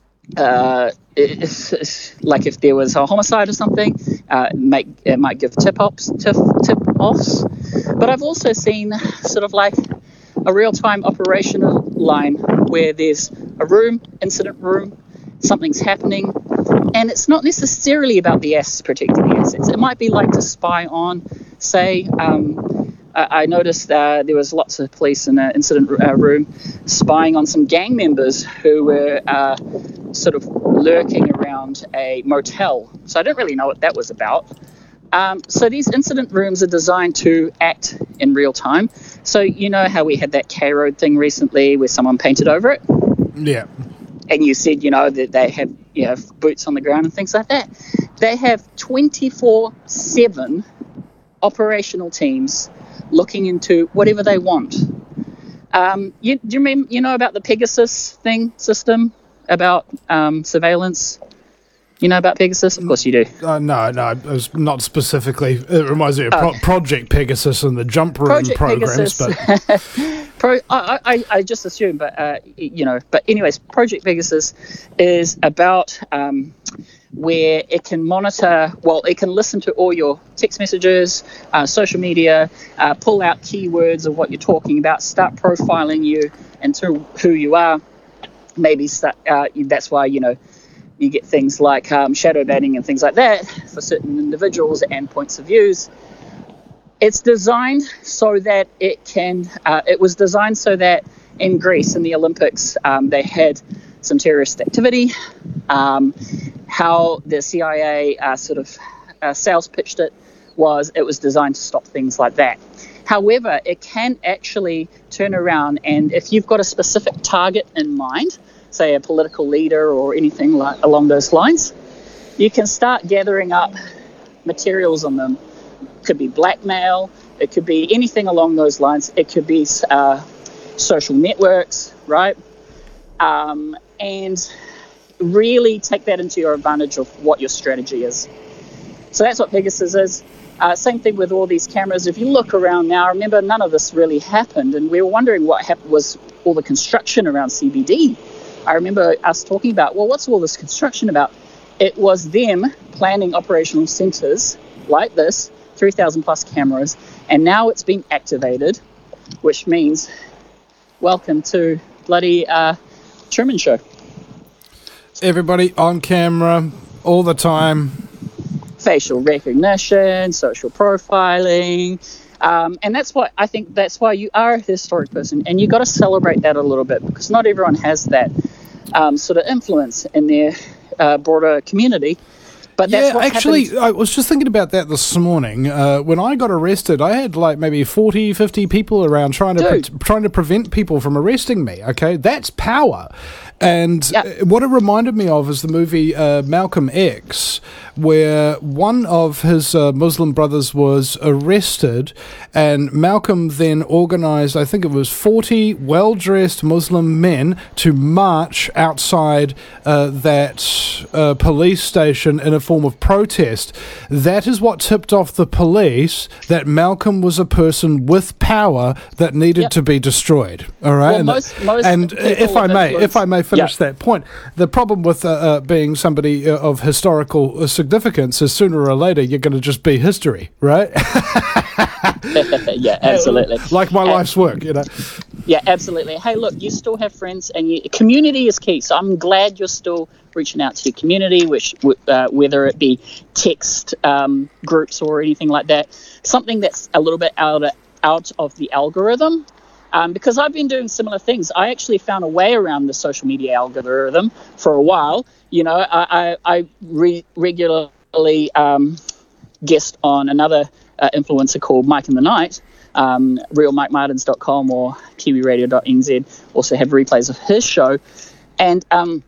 if there was a homicide or something, it might give tip-offs. But I've also seen sort of like a real-time operational line where there's a incident room, something's happening, and it's not necessarily about the assets, protecting the assets. It might be like to spy on, say, I noticed there was lots of police in an incident room spying on some gang members who were sort of lurking around a motel. So I don't really know what that was about. So these incident rooms are designed to act in real time. So how we had that K Road thing recently where someone painted over it? Yeah. And you said, that they have, boots on the ground and things like that. They have 24/7 operational teams looking into whatever they want. Do you remember, about the Pegasus system, about surveillance? You know about Pegasus? Of course you do. No, it was not specifically. It reminds me of Project Pegasus and the jump room Project programs. Pegasus. But I just assume, but But anyways, Project Pegasus is about where it can monitor. Well, it can listen to all your text messages, social media, pull out keywords of what you're talking about, start profiling you into who you are. Maybe that's why you get things like shadow banning and things like that for certain individuals and points of views. It's designed so that it can. It was designed so that in Greece in the Olympics they had some terrorist activity. How the CIA sales pitched it was designed to stop things like that. However, it can actually turn around, and if you've got a specific target in mind, say, a political leader or anything along those lines, you can start gathering up materials on them. It could be blackmail. It could be anything along those lines. It could be social networks, right? And really take that into your advantage of what your strategy is. So that's what Pegasus is. Same thing with all these cameras. If you look around now, remember, none of this really happened, and we were wondering what happened was all the construction around CBD. I remember us talking about, well, what's all this construction about? It was them planning operational centres like this, 3,000 plus cameras, and now it's been activated, which means welcome to bloody Truman Show. Everybody on camera all the time. Facial recognition, social profiling, and that's why I think that's why you are a historic person, and you got to celebrate that a little bit, because not everyone has that sort of influence in their broader community. But that's what actually happens. I was just thinking about that this morning. When I got arrested, I had like maybe 40, 50 people around trying to prevent people from arresting me. Okay, that's power. And what it reminded me of is the movie Malcolm X, where one of his Muslim brothers was arrested, and Malcolm then organised, I think it was 40 well-dressed Muslim men to march outside that police station in a form of protest. That is what tipped off the police that Malcolm was a person with power that needed to be destroyed. All right, well, if I may finish that point, the problem with being somebody of historical significance is sooner or later you're going to just be history, right? Yeah, absolutely. Like my life's work, you know. Yeah, absolutely. Hey, look, you still have friends, and community is key. So I'm glad you're still reaching out to your community, which whether it be text groups or anything like that, something that's a little bit out of the algorithm. Because I've been doing similar things. I actually found a way around the social media algorithm for a while. You know, I regularly guest on another influencer called Mike in the Night, realmikemartins.com or kiwiradio.nz also have replays of his show. And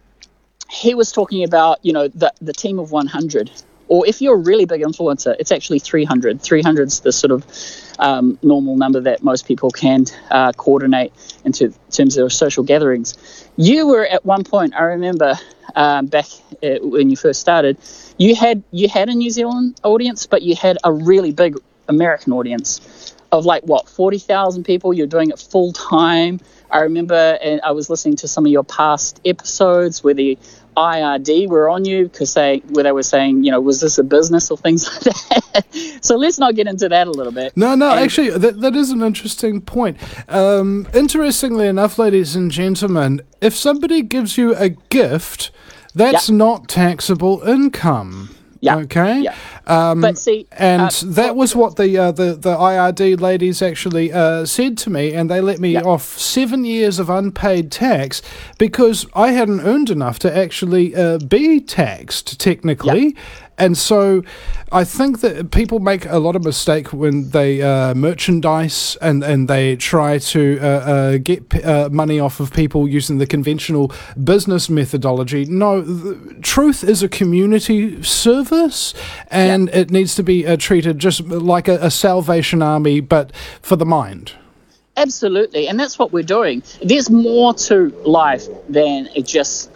he was talking about, you know, the team of 100. Or if you're a really big influencer, it's actually 300. 300 is the sort of normal number that most people can coordinate in terms of social gatherings. You were at one point, I remember back when you first started, you had a New Zealand audience, but you had a really big American audience of 40,000 people. You're doing it full time. I remember, and I was listening to some of your past episodes where the IRD were on you where they were saying, you know, was this a business or things like that? So let's not get into that a little bit. No, actually, that is an interesting point. Interestingly enough, ladies and gentlemen, if somebody gives you a gift, that's not taxable income. Yeah. Okay. Yeah. But see, that was what the IRD ladies actually said to me, and they let me off 7 years of unpaid tax because I hadn't earned enough to actually be taxed technically. Yeah. And so I think that people make a lot of mistake when they merchandise and they try to get money off of people using the conventional business methodology. No, truth is a community service, and it needs to be treated just like a Salvation Army, but for the mind. Absolutely, and that's what we're doing. There's more to life than it just,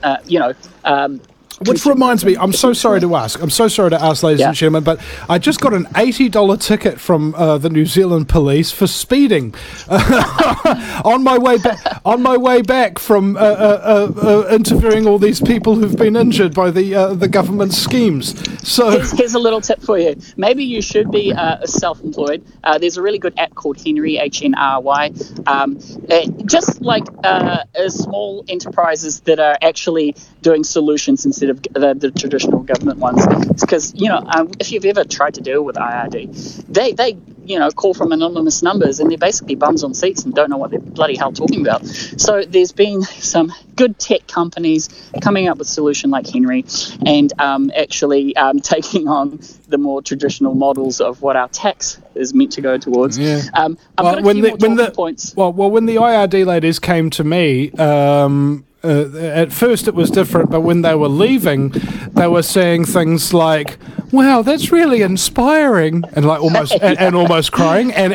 which reminds me, I'm so sorry to ask, ladies and gentlemen, but I just got an $80 ticket from the New Zealand police for speeding on my way back from interviewing all these people who've been injured by the government's schemes. So here's a little tip for you. Maybe you should be self-employed. There's a really good app called Henry, HNRY. Just like small enterprises that are actually doing solutions instead of the traditional government ones. Because, if you've ever tried to deal with IRD, they call from anonymous numbers, and they're basically bums on seats and don't know what they're bloody hell talking about. So there's been some good tech companies coming up with a solution like Henry, and actually taking on the more traditional models of what our tax is meant to go towards. Yeah. I've got a few more talking points. Well, when the IRD ladies came to me, at first it was different, but when they were leaving, they were saying things like, "Wow, that's really inspiring," and like almost and almost crying, and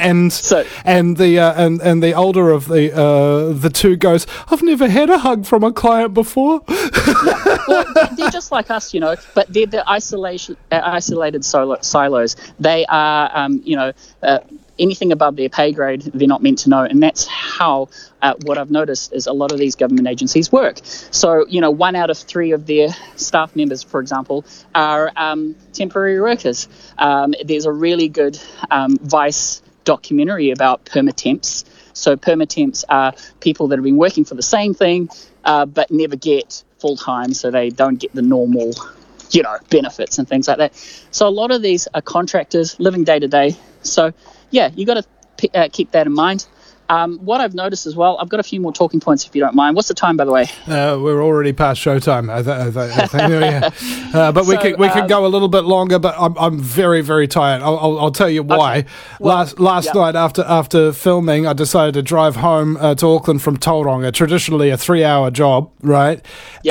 the older of the two goes, "I've never had a hug from a client before." Well, they're just like us, but they're the isolated silos. They are, anything above their pay grade, they're not meant to know. And that's how what I've noticed is a lot of these government agencies work. So, 1 out of 3 of their staff members, for example, are temporary workers. There's a really good Vice documentary about permatemps. So permatemps are people that have been working for the same thing, but never get full-time, so they don't get the normal benefits and things like that. So a lot of these are contractors living day to day. So yeah, you got to keep that in mind. What I've noticed as well, I've got a few more talking points if you don't mind. What's the time, by the way? We're already past showtime. I think, but we can go a little bit longer. But I'm very, very tired. I'll tell you why. Okay. Well, last night after filming, I decided to drive home to Auckland from Tauranga. Traditionally a 3-hour job, right?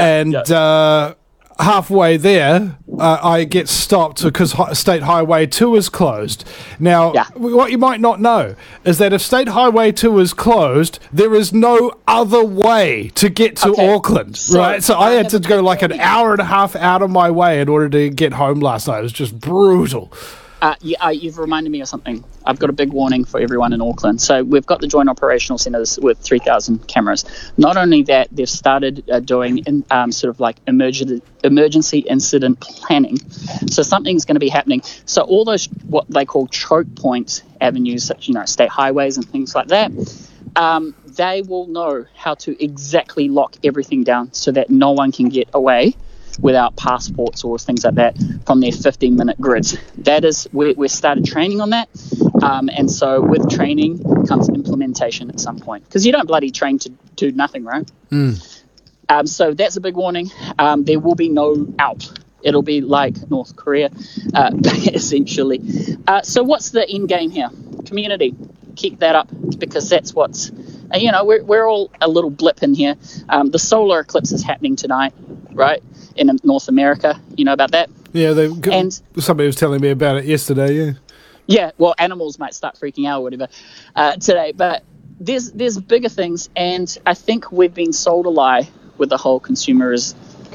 Halfway there, I get stopped because State Highway 2 is closed. Now, what you might not know is that if State Highway 2 is closed, there is no other way to get to Auckland, right? So I had to go like an hour and a half out of my way in order to get home last night. It was just brutal. You've reminded me of something. I've got a big warning for everyone in Auckland. So we've got the Joint Operational Centres with 3,000 cameras. Not only that, they've started doing sort of like emergency incident planning. So something's going to be happening. So all those what they call choke point avenues, such state highways and things like that, they will know how to exactly lock everything down so that no one can get away without passports or things like that from their 15-minute grids. That is, we started training on that. And so with training comes implementation at some point. Because you don't bloody train to do nothing, right? So that's a big warning. There will be no out. It'll be like North Korea, essentially. So what's the end game here? Community. Keep that up, because that's what's... we're all a little blip in here. The solar eclipse is happening tonight, right? In North America, you know about that? Yeah, somebody was telling me about it yesterday. Yeah. Well, animals might start freaking out or whatever today, but there's bigger things, and I think we've been sold a lie with the whole consumerist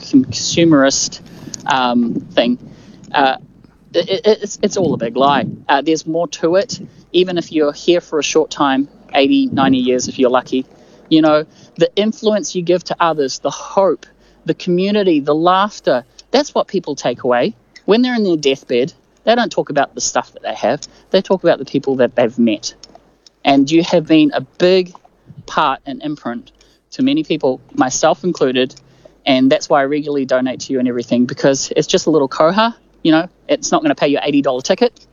thing. It's all a big lie. There's more to it. Even if you're here for a short time, 80, 90 years if you're lucky, the influence you give to others, the hope, the community, the laughter, that's what people take away. When they're in their deathbed, they don't talk about the stuff that they have. They talk about the people that they've met. And you have been a big part and imprint to many people, myself included, and that's why I regularly donate to you and everything, because it's just a little koha, it's not going to pay you $80 ticket.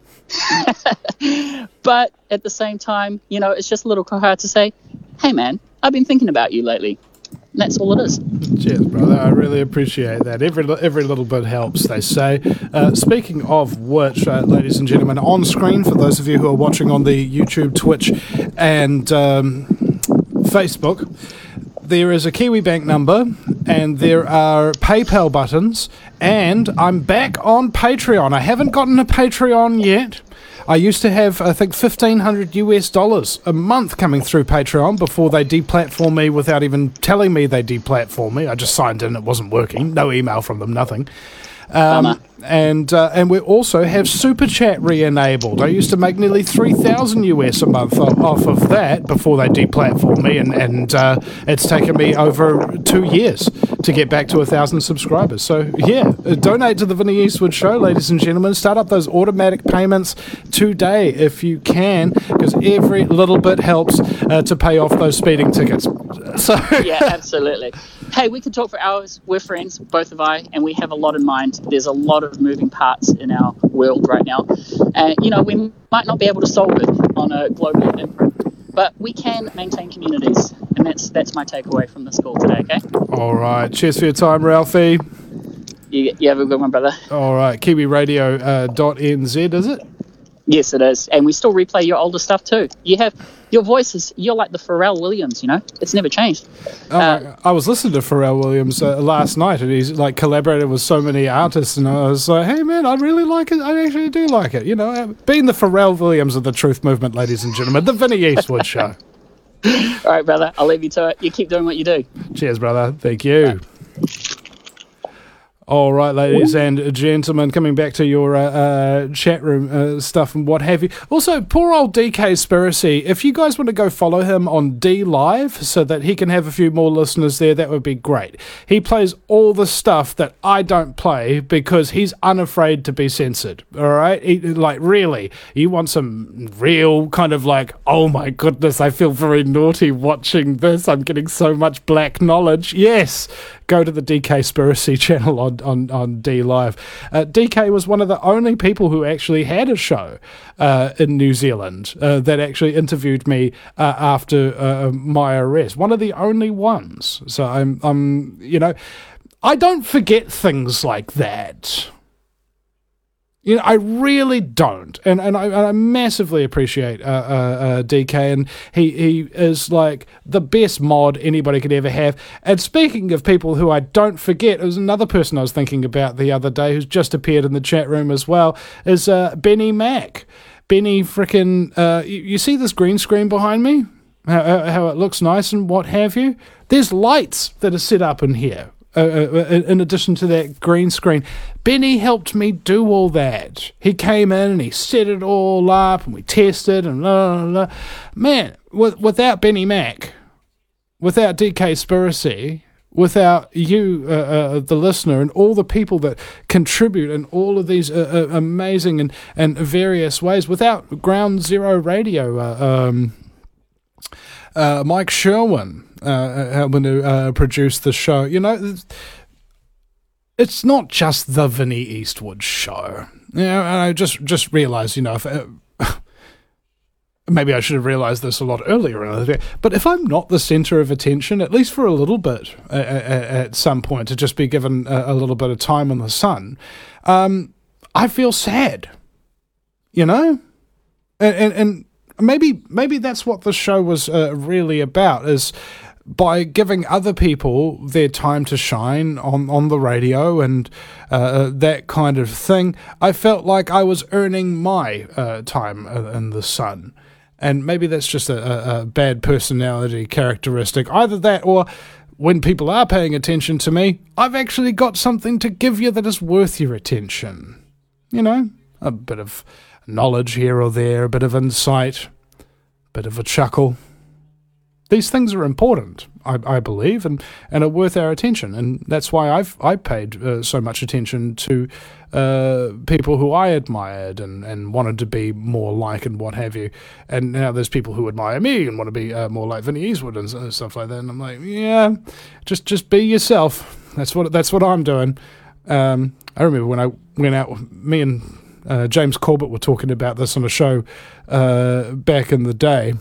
But at the same time, it's just a little koha to say, hey man, I've been thinking about you lately. And that's all it is. Cheers, brother. I really appreciate that. Every little bit helps, they say. Speaking of which, ladies and gentlemen, on screen, for those of you who are watching on the YouTube, Twitch, and Facebook, there is a KiwiBank number, and there are PayPal buttons, and I'm back on Patreon. I haven't gotten a Patreon yet. I used to have, I think, $1,500 a month coming through Patreon before they deplatformed me without even telling me they deplatformed me. I just signed in, it wasn't working. No email from them, nothing. And we also have Super Chat re-enabled. I used to make nearly $3,000 a month off of that before they deplatformed me, and it's taken me over 2 years to get back to 1,000 subscribers. So yeah, donate to the Vinny Eastwood Show, ladies and gentlemen. Start up those automatic payments today if you can, because every little bit helps to pay off those speeding tickets. So yeah, absolutely. Hey, we could talk for hours. We're friends, both of I, and we have a lot in mind. There's a lot of moving parts in our world right now. And, we might not be able to solve it on a global imprint, but we can maintain communities. And that's my takeaway from this call today, okay? All right. Cheers for your time, Ralphie. You have a good one, brother. All right. KiwiRadio.nz, is it? Yes, it is. And we still replay your older stuff too. Your voice is, you're like the Pharrell Williams, It's never changed. I was listening to Pharrell Williams last night, and he's like collaborated with so many artists, and I was like, hey man, I really like it. I actually do like it. Being the Pharrell Williams of the truth movement, ladies and gentlemen, the Vinny Eastwood Show. All right, brother, I'll leave you to it. You keep doing what you do. Cheers, brother. Thank you. All right, ladies and gentlemen, coming back to your chat room stuff and what have you. Also, poor old DK Spiracy, if you guys want to go follow him on D Live so that he can have a few more listeners there, that would be great. He plays all the stuff that I don't play because he's unafraid to be censored, all right? Really, you want some real kind of like, oh my goodness, I feel very naughty watching this. I'm getting so much black knowledge. Yes, go to the DK Spiracy channel on D Live. DK was one of the only people who actually had a show in New Zealand that actually interviewed me after my arrest. One of the only ones. So I don't forget things like that. I really don't, and I massively appreciate DK, and he is like the best mod anybody could ever have. And speaking of people who I don't forget, there's another person I was thinking about the other day who's just appeared in the chat room as well, is Benny Mac. Benny frickin', you see this green screen behind me? How it looks nice and what have you? There's lights that are set up in here. In addition to that green screen, Benny helped me do all that. He came in and he set it all up, and we tested and blah, blah, blah. Man, without Benny Mac, without DK Spiracy, without you, the listener, and all the people that contribute in all of these amazing and various ways, without Ground Zero Radio, Mike Sherwin helping to produce the show. It's not just the Vinny Eastwood Show. And I just realised, if maybe I should have realised this a lot earlier. But if I'm not the centre of attention, at least for a little bit at some point, to just be given a little bit of time in the sun, I feel sad. And maybe that's what the show was really about, is by giving other people their time to shine on the radio and that kind of thing. I felt like I was earning my time in the sun. And maybe that's just a bad personality characteristic. Either that, or when people are paying attention to me, I've actually got something to give you that is worth your attention. A bit of knowledge here or there, a bit of insight, a bit of a chuckle. These things are important, I believe, and are worth our attention, and that's why I paid so much attention to people who I admired and wanted to be more like and what have you. And now there's people who admire me and want to be more like Vinny Eastwood and stuff like that. And I'm like, yeah, just be yourself. That's what I'm doing. I remember when I went out, me and James Corbett were talking about this on a show back in the day.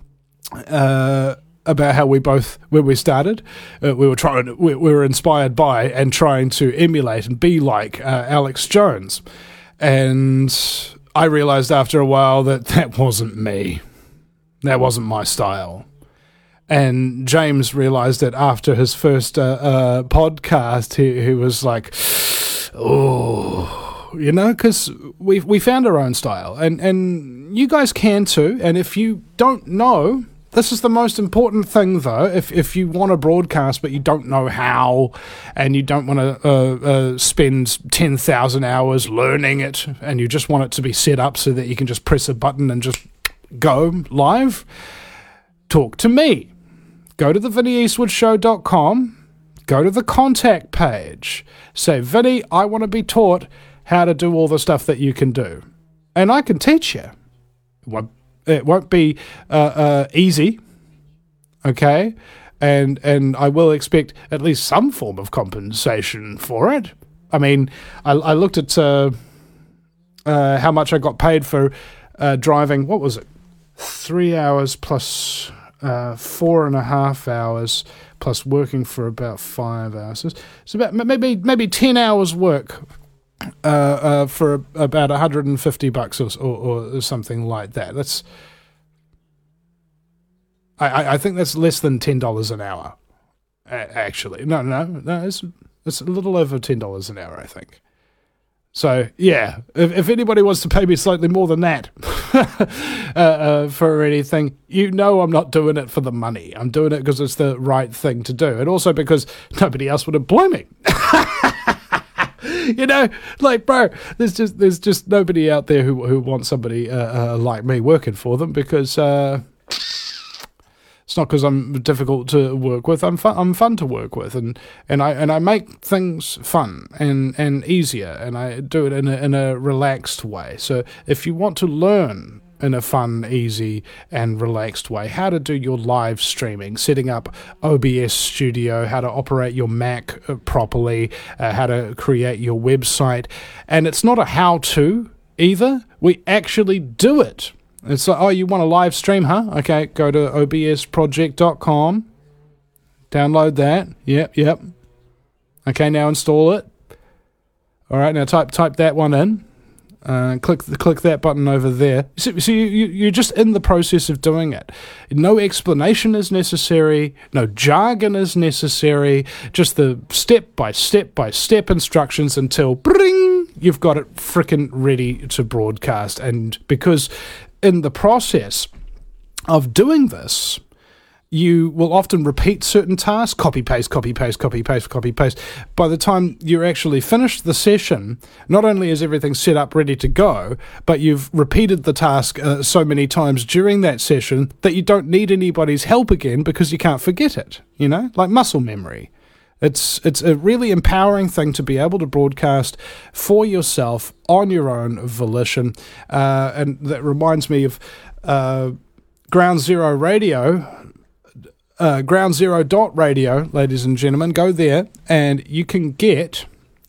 About how when we started, we were inspired by and trying to emulate and be like Alex Jones, and I realized after a while that wasn't me, that wasn't my style. And James realized that after his first podcast, he was like, oh, because we found our own style, and you guys can too. And if you don't know, this is the most important thing, though. If you want to broadcast but you don't know how, and you don't want to spend 10,000 hours learning it, and you just want it to be set up so that you can just press a button and just go live, talk to me. Go to thevinnyeastwoodshow.com, go to the contact page, say, Vinny, I want to be taught how to do all the stuff that you can do. And I can teach you. It won't be easy, okay? And I will expect at least some form of compensation for it. I mean, I looked at how much I got paid for driving, what was it, 3 hours plus 4.5 hours plus working for about 5 hours. It's about maybe 10 hours work for about $150 or something like that. That's I think that's less than $10 an hour. Actually, no, it's a little over $10 an hour, I think. So yeah, if anybody wants to pay me slightly more than that for anything, I'm not doing it for the money. I'm doing it because it's the right thing to do, and also because nobody else would employ me. Bro, there's just nobody out there who wants somebody like me working for them, because it's not because I'm difficult to work with. I'm fun to work with, and I make things fun and easier, and I do it in a relaxed way. So if you want to learn in a fun, easy, and relaxed way how to do your live streaming, setting up OBS Studio, how to operate your Mac properly, how to create your website, and it's not a how-to either. We actually do it. It's like, oh, you want a live stream, huh? Okay, go to obsproject.com, download that. Yep. Okay, now install it. All right, now type that one in. Click that button over there. So you're just in the process of doing it. No explanation is necessary. No jargon is necessary. Just the step-by-step instructions until bring, you've got it frickin' ready to broadcast. And because in the process of doing this, you will often repeat certain tasks, copy, paste. By the time you're actually finished the session, not only is everything set up, ready to go, but you've repeated the task so many times during that session that you don't need anybody's help again because you can't forget it, like muscle memory. It's a really empowering thing to be able to broadcast for yourself on your own volition. And that reminds me of Ground Zero Radio, groundzero.radio, ladies and gentlemen. Go there and you can get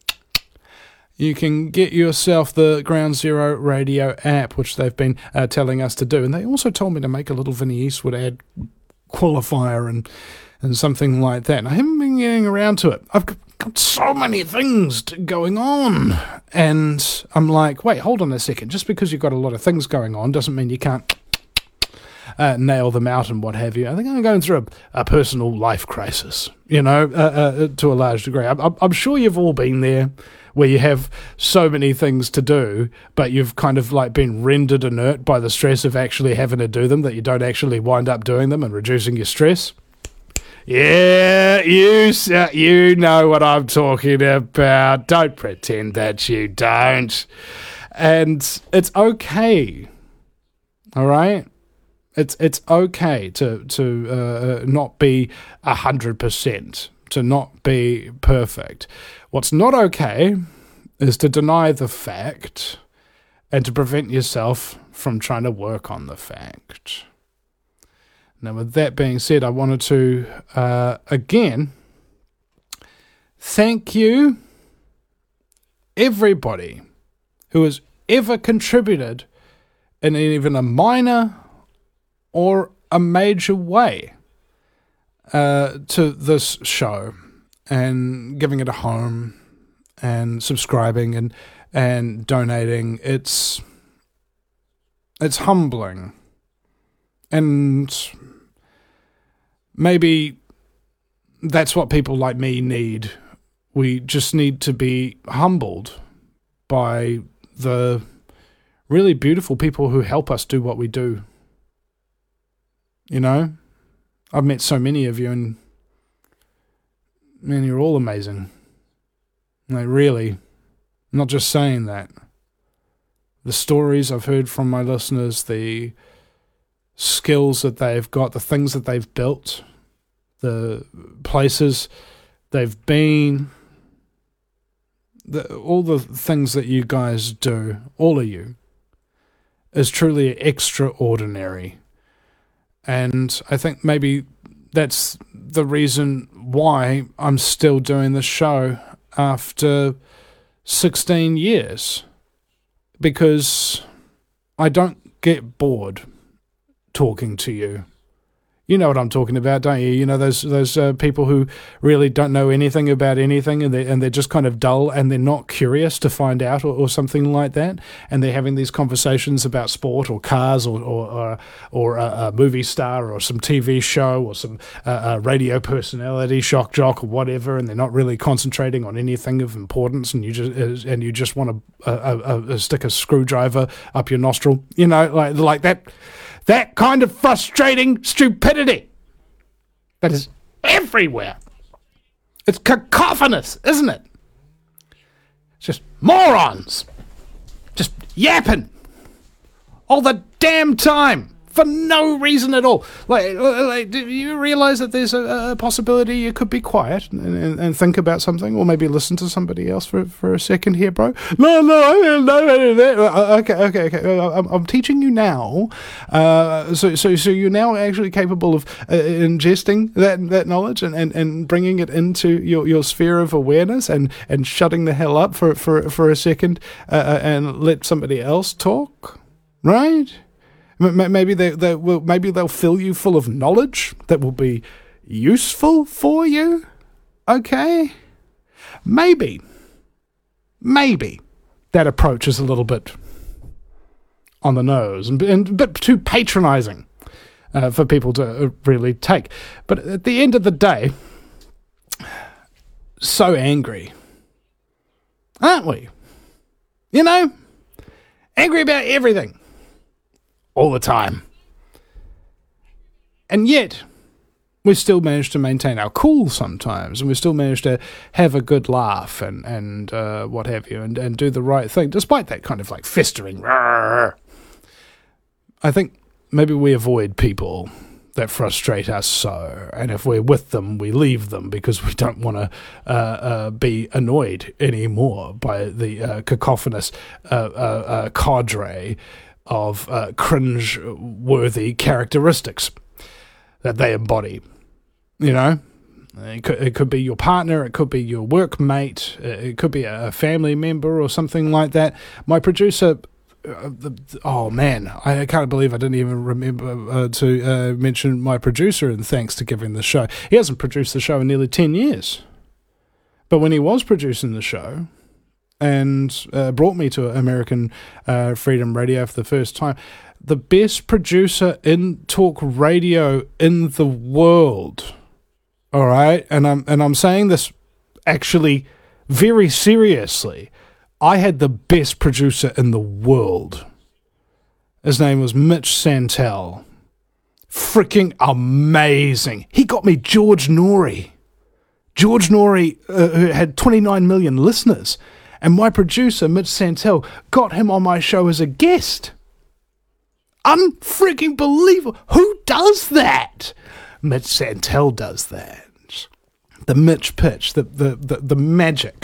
yourself the Ground Zero Radio app, which they've been telling us to do. And they also told me to make a little Vinny Eastwood ad qualifier and something like that. And I haven't been getting around to it. I've got so many things going on. And I'm like, wait, hold on a second. Just because you've got a lot of things going on doesn't mean you can't nail them out and what have you. I think I'm going through a personal life crisis, to a large degree. I'm sure you've all been there, where you have so many things to do, but you've kind of like been rendered inert by the stress of actually having to do them, that you don't actually wind up doing them and reducing your stress. Yeah, you know what I'm talking about. Don't pretend that you don't. And it's okay. All right? It's okay to not be 100%, to not be perfect. What's not okay is to deny the fact and to prevent yourself from trying to work on the fact. Now, with that being said, I wanted to, again, thank you, everybody who has ever contributed in even a minor or a major way to this show, and giving it a home and subscribing and donating. It's humbling. And maybe that's what people like me need. We just need to be humbled by the really beautiful people who help us do what we do. I've met so many of you, and man, you're all amazing. Like, really, I'm not just saying that. The stories I've heard from my listeners, the skills that they've got, the things that they've built, the places they've been, all the things that you guys do, all of you, is truly extraordinary. And I think maybe that's the reason why I'm still doing this show after 16 years. Because I don't get bored talking to you. You know what I'm talking about, don't you? You know those people who really don't know anything about anything, and they're just kind of dull, and they're not curious to find out, or something like that. And they're having these conversations about sport or cars or a movie star or some TV show or some radio personality, shock jock or whatever, and they're not really concentrating on anything of importance. And you just want to stick a screwdriver up your nostril. You know, like that. That kind of frustrating stupidity that is everywhere. It's cacophonous, isn't it? It's just morons. Just yapping all the damn time for no reason at all. Like, do you realize that there's a possibility you could be quiet and think about something, or maybe listen to somebody else for a second here, bro? No, I don't know. Okay. I'm teaching you now. So you're now actually capable of ingesting that knowledge and bringing it into your sphere of awareness and shutting the hell up for a second and let somebody else talk, right? Maybe they'll fill you full of knowledge that will be useful for you. Okay, maybe that approach is a little bit on the nose and a bit too patronizing for people to really take. But at the end of the day, so angry, aren't we? You know, angry about everything. All the time. And yet, we still manage to maintain our cool sometimes, and we still manage to have a good laugh and what have you, and do the right thing, despite that kind of like festering. I think maybe we avoid people that frustrate us so, and if we're with them, we leave them because we don't want to be annoyed anymore by the cacophonous cadre of cringe-worthy characteristics that they embody. You know, it could be your partner, it could be your workmate, it could be a family member or something like that. My producer, oh man, I can't believe I didn't even remember to mention my producer in thanks to giving the show. He hasn't produced the show in nearly 10 years. But when he was producing the show, and brought me to American Freedom Radio for the first time, the best producer in talk radio in the world. All right, and I'm saying this actually very seriously. I had the best producer in the world. His name was Mitch Santel. Freaking amazing. He got me George Norrie. George Norrie, who had 29 million listeners. And my producer, Mitch Santel, got him on my show as a guest. Unfreaking believable. Who does that? Mitch Santel does that. The Mitch pitch, the magic.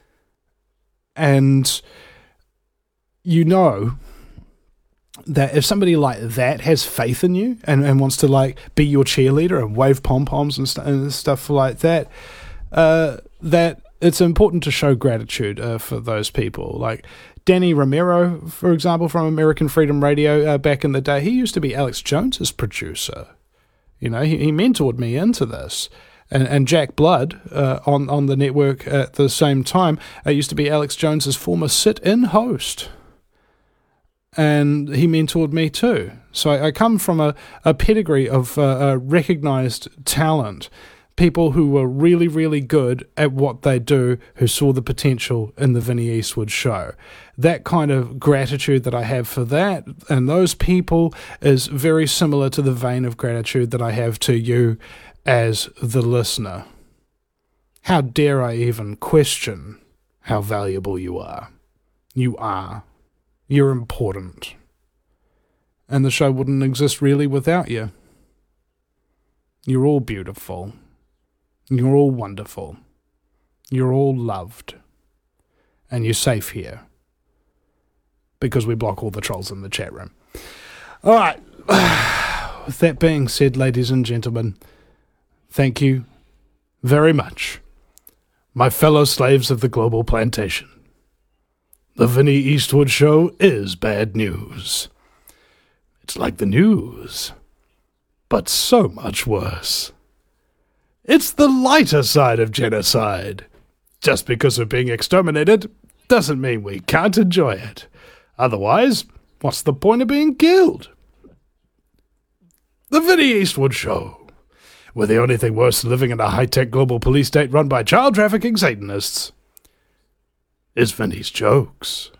And you know that if somebody like that has faith in you and wants to like be your cheerleader and wave pom-poms and stuff like that, that it's important to show gratitude for those people. Like Danny Romero, for example, from American Freedom Radio back in the day, he used to be Alex Jones's producer. You know, he mentored me into this. And Jack Blood on the network at the same time used to be Alex Jones's former sit-in host. And he mentored me too. So I come from a pedigree of recognized talent. People who were really, really good at what they do, who saw the potential in the Vinnie Eastwood show. That kind of gratitude that I have for that and those people is very similar to the vein of gratitude that I have to you as the listener. How dare I even question how valuable you are? You are. You're important. And the show wouldn't exist really without you. You're all beautiful. You're all wonderful. You're all loved. And you're safe here. Because we block all the trolls in the chat room. All right. With that being said, ladies and gentlemen, thank you very much, my fellow slaves of the global plantation. The Vinnie Eastwood Show is bad news. It's like the news. but so much worse. It's the lighter side of genocide. Just because we're being exterminated doesn't mean we can't enjoy it. Otherwise, what's the point of being killed? The Vinnie Eastwood Show, where the only thing worse than living in a high-tech global police state run by child trafficking Satanists is Vinnie's jokes.